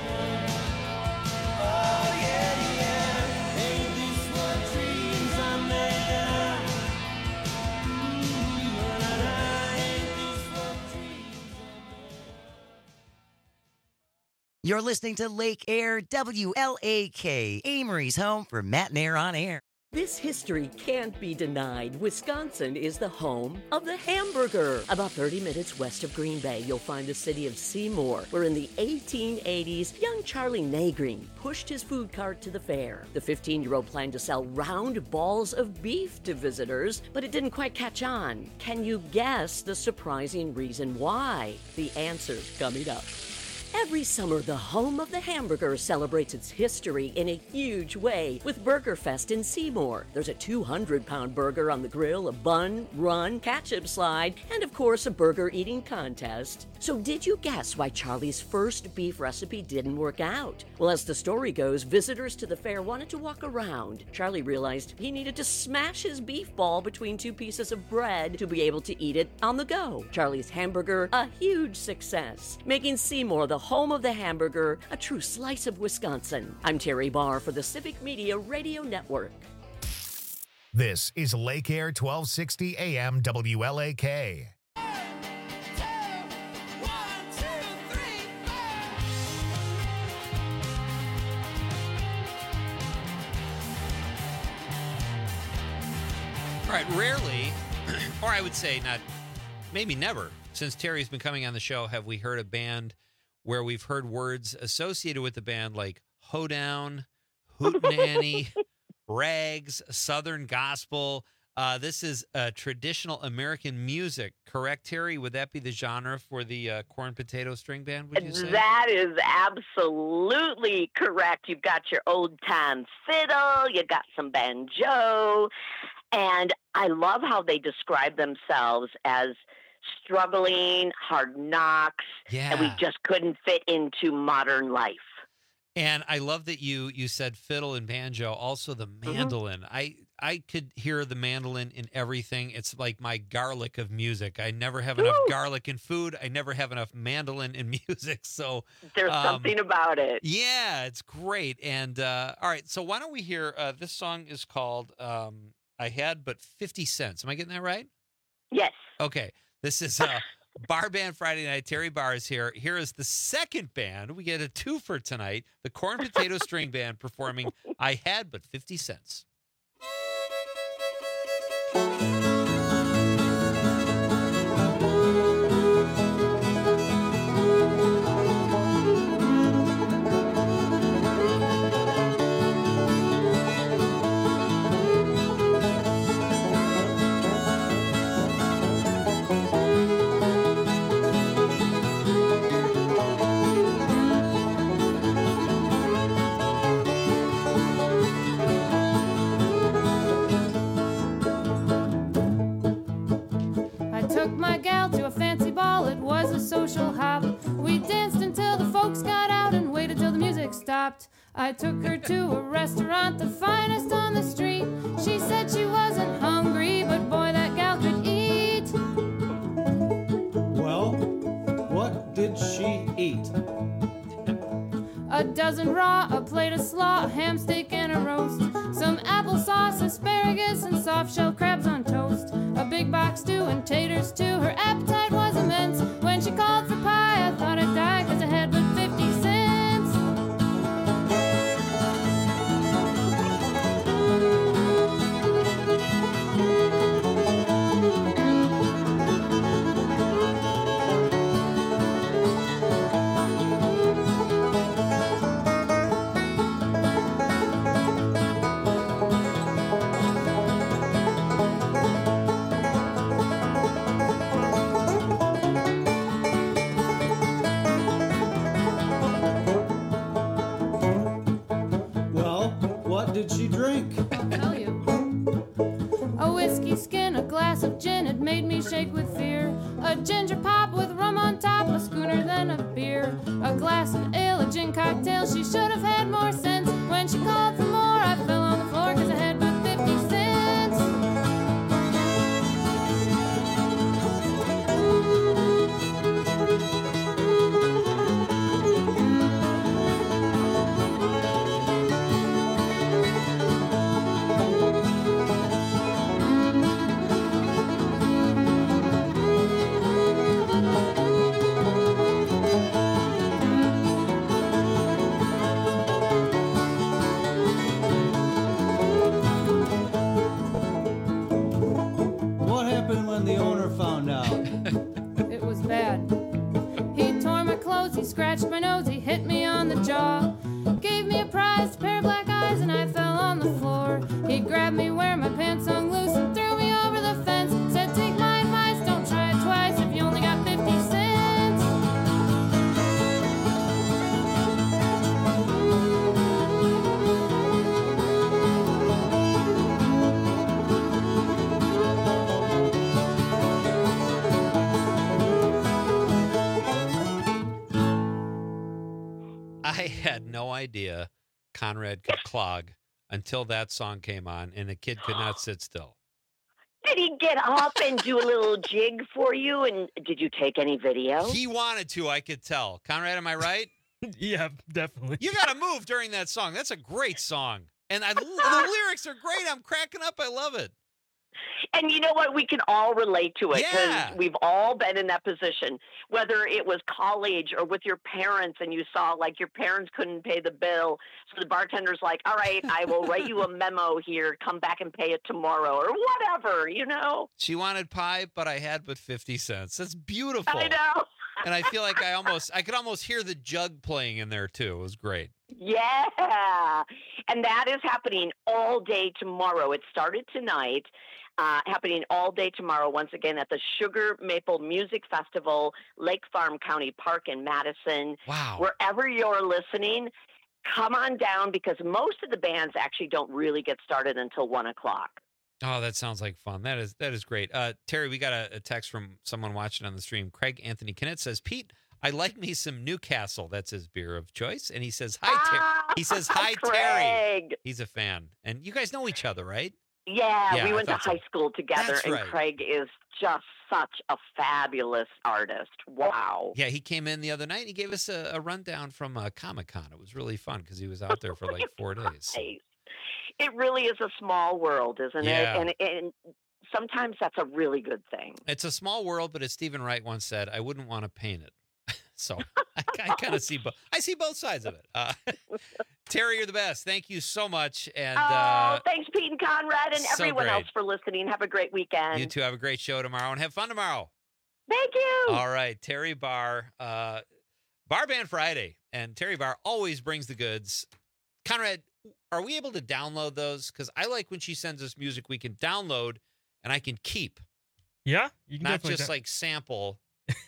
You're listening to Lake Air W L A K, Amory's home for Matt and Air on Air. This history can't be denied. Wisconsin is the home of the hamburger. About thirty minutes west of Green Bay, you'll find the city of Seymour, where in the eighteen eighties, young Charlie Nagreen pushed his food cart to the fair. The fifteen-year-old planned to sell round balls of beef to visitors, but it didn't quite catch on. Can you guess the surprising reason why? The answer's coming up. Every summer, the home of the hamburger celebrates its history in a huge way with Burger Fest in Seymour. There's a two hundred pound burger on the grill, a bun, run, ketchup slide, and of course a burger eating contest. So did you guess why Charlie's first beef recipe didn't work out? Well, as the story goes, visitors to the fair wanted to walk around. Charlie realized he needed to smash his beef ball between two pieces of bread to be able to eat it on the go. Charlie's hamburger, a huge success, making Seymour the home of the hamburger, a true slice of Wisconsin. I'm Terry Barr for the Civic Media Radio Network. This is Lake Air twelve sixty A M W L A K. All right, rarely, or I would say not, maybe never, since Terry's been coming on the show, have we heard a band where we've heard words associated with the band like hoedown, hootenanny, rags, southern gospel. Uh, this is uh, traditional American music, correct, Terry? Would that be the genre for the uh, corn potato string band, would you say? That is absolutely correct. You've got your old time fiddle, you got some banjo, and I love how they describe themselves as struggling, hard knocks, Yeah. and we just couldn't fit into modern life. And I love that you you said fiddle and banjo, also the Mm-hmm. mandolin. I I could hear the mandolin in everything. It's like my garlic of music. I never have enough garlic in food. I never have enough mandolin in music. So There's um, something about it. Yeah, it's great. And uh, all right, so why don't we hear uh, this song is called um, "I Had But fifty Cents." Am I getting that right? Yes. Okay. This is uh, Bar Band Friday Night. Terry Barr is here. Here is the second band. We get a twofer tonight. The Corn Potato String Band performing "I Had But fifty Cents." I took my gal to a fancy ball, it was a social hop. We danced until the folks got out and waited till the music stopped. I took her to a restaurant, the finest on the street. She said she wasn't hungry, but boy, that gal could eat. Well, what did she eat? A dozen raw, a plate of slaw, a ham steak and a roast, some applesauce, asparagus, and soft-shell crabs on toast. A big box stew and taters too. Her appetite was immense. When she called for pie, I thought I'd die 'cause I had but fifty cents. Well, what did she drink? I'll tell you. A whiskey skin, a glass of gin, it made me shake with fear. A ginger pop with rum on top, a schooner then a beer. A glass of ale, a gin cocktail, she should have had more sense. When she called for more, I fell on the floor 'cause I had but fifty cents. What happened when the owner found out? It was bad. He tore my clothes, he scratched my nose, he hit me on the jaw. Gave me a prized pair of black eyes and I fell on the floor. He grabbed me where my pants hung loose and threw me over the fence. Said, take my advice, don't try it twice if you only got fifty cents. I had no idea Conrad could clog until that song came on, and the kid could not sit still. Did he get up and do a little jig for you? And did you take any video? He wanted to, I could tell. Conrad, am I right? Yeah, definitely. You got to move during that song. That's a great song. And I, the lyrics are great. I'm cracking up. I love it. And you know what? We can all relate to it because Yeah. we've all been in that position, whether it was college or with your parents and you saw like your parents couldn't pay the bill. So the bartender's like, all right, I will write you a memo here. Come back and pay it tomorrow or whatever, you know? She wanted pie, but I had but fifty cents. That's beautiful. I know. And I feel like I almost, I could almost hear the jug playing in there too. It was great. Yeah. And that is happening all day tomorrow. It started tonight, uh, happening all day tomorrow, once again, at the Sugar Maple Music Festival, Lake Farm County Park in Madison. Wow. Wherever you're listening, come on down because most of the bands actually don't really get started until one o'clock. Oh, that sounds like fun. That is that is great. Uh, Terry, we got a, a text from someone watching on the stream. Craig Anthony Kennett says, Pete, I like me some Newcastle. That's his beer of choice. And he says, hi, Terry. Ah, He says, hi, Craig. Terry. He's a fan. And you guys know each other, right? Yeah, Yeah, we I went to thought so. high school together, That's and right. Craig is just such a fabulous artist. Wow. Yeah, he came in the other night and he gave us a, a rundown from uh, Comic-Con. It was really fun because he was out there for like four days. Nice. It really is a small world, isn't Yeah. it? And, and sometimes that's a really good thing. It's a small world, but as Stephen Wright once said, I wouldn't want to paint it. So I, I kind of see both. I see both sides of it. Uh, Terry, you're the best. Thank you so much. And oh, uh, thanks, Pete and Conrad, and so everyone great. else for listening. Have a great weekend. you two have a great show tomorrow and have fun tomorrow. Thank you. All right, Terry Barr, uh, Bar Band Friday, and Terry Barr always brings the goods. Conrad, are we able to download those? Because I like when she sends us music we can download and I can keep, Yeah, you can not definitely just da- like sample.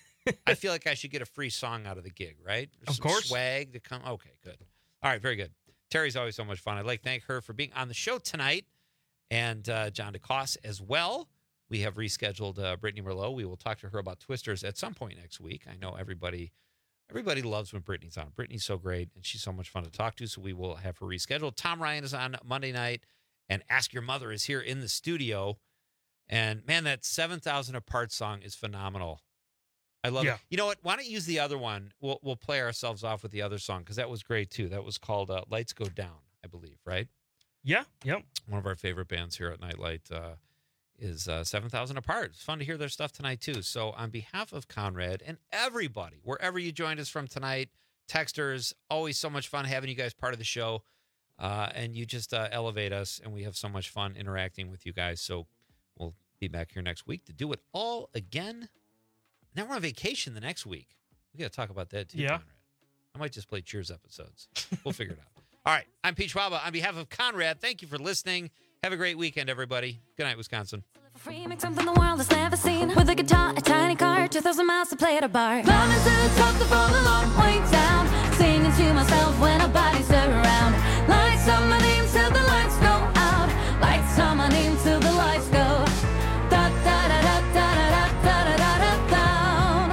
I feel like I should get a free song out of the gig, right? Of Some course. swag to come. Okay, good. All right, very good. Terry's always so much fun. I'd like to thank her for being on the show tonight, and uh, John DeCoste as well. We have rescheduled uh, Brittany Merlot. We will talk to her about Twisters at some point next week. I know everybody everybody loves when Brittany's on. Brittany's so great, and she's so much fun to talk to, so we will have her rescheduled. Tom Ryan is on Monday night, and Ask Your Mother is here in the studio. And, man, that seven thousand Apart song is phenomenal. I love Yeah. it. You know what? Why don't you use the other one? We'll we'll play ourselves off with the other song because that was great, too. That was called uh, Lights Go Down, I believe, right? Yeah, yep. One of our favorite bands here at Nightlight uh, is uh, seven thousand Apart. It's fun to hear their stuff tonight, too. So on behalf of Conrad and everybody, wherever you joined us from tonight, texters, always so much fun having you guys part of the show. Uh, and you just uh, elevate us, and we have so much fun interacting with you guys. So we'll be back here next week to do it all again. Now we're on vacation the next week. We got to talk about that, too, Yeah. Conrad. I might just play Cheers episodes. We'll figure it out. All right. I'm Pete Schwaba. On behalf of Conrad, thank you for listening. Have a great weekend, everybody. Good night, Wisconsin. Free, make something the world has never seen. With a guitar, a tiny car, two thousand miles to play at a bar. Climbing to the top to fall a long way down. Singing to myself when nobody's around. Lights on my name till the lights go out. Lights on my name till the lights go. Da da da da da da da da da da down.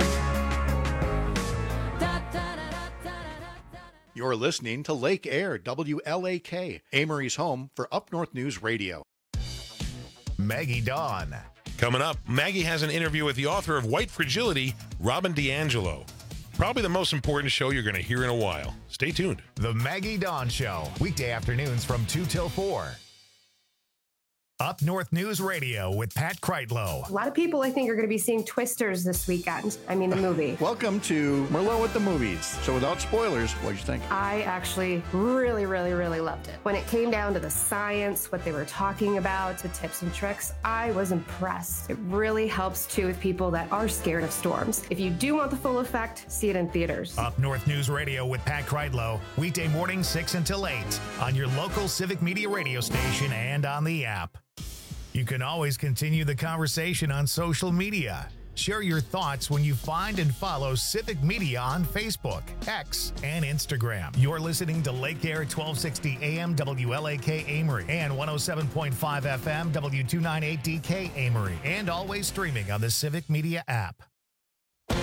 Da da da da da da. You're listening to Lake Air, W L A K, Amory's home for Up North News Radio. Maggie Dawn. Coming up, Maggie has an interview with the author of White Fragility, Robin DiAngelo. Probably the most important show you're going to hear in a while. Stay tuned. The Maggie Dawn Show, weekday afternoons from two till four. Up North News Radio with Pat Kreitlow. A lot of people, I think, are going to be seeing Twisters this weekend. I mean, the movie. Welcome to Merlot with the Movies. So without spoilers, what'd you think? I actually really, really, really loved it. When it came down to the science, what they were talking about, the tips and tricks, I was impressed. It really helps, too, with people that are scared of storms. If you do want the full effect, see it in theaters. Up North News Radio with Pat Kreitlow, weekday morning six until eight on your local Civic Media radio station and on the app. You can always continue the conversation on social media. Share your thoughts when you find and follow Civic Media on Facebook, X, and Instagram. You're listening to Lake Air twelve sixty A M W L A K Amory and one oh seven point five F M W two ninety-eight D K Amory, and always streaming on the Civic Media app.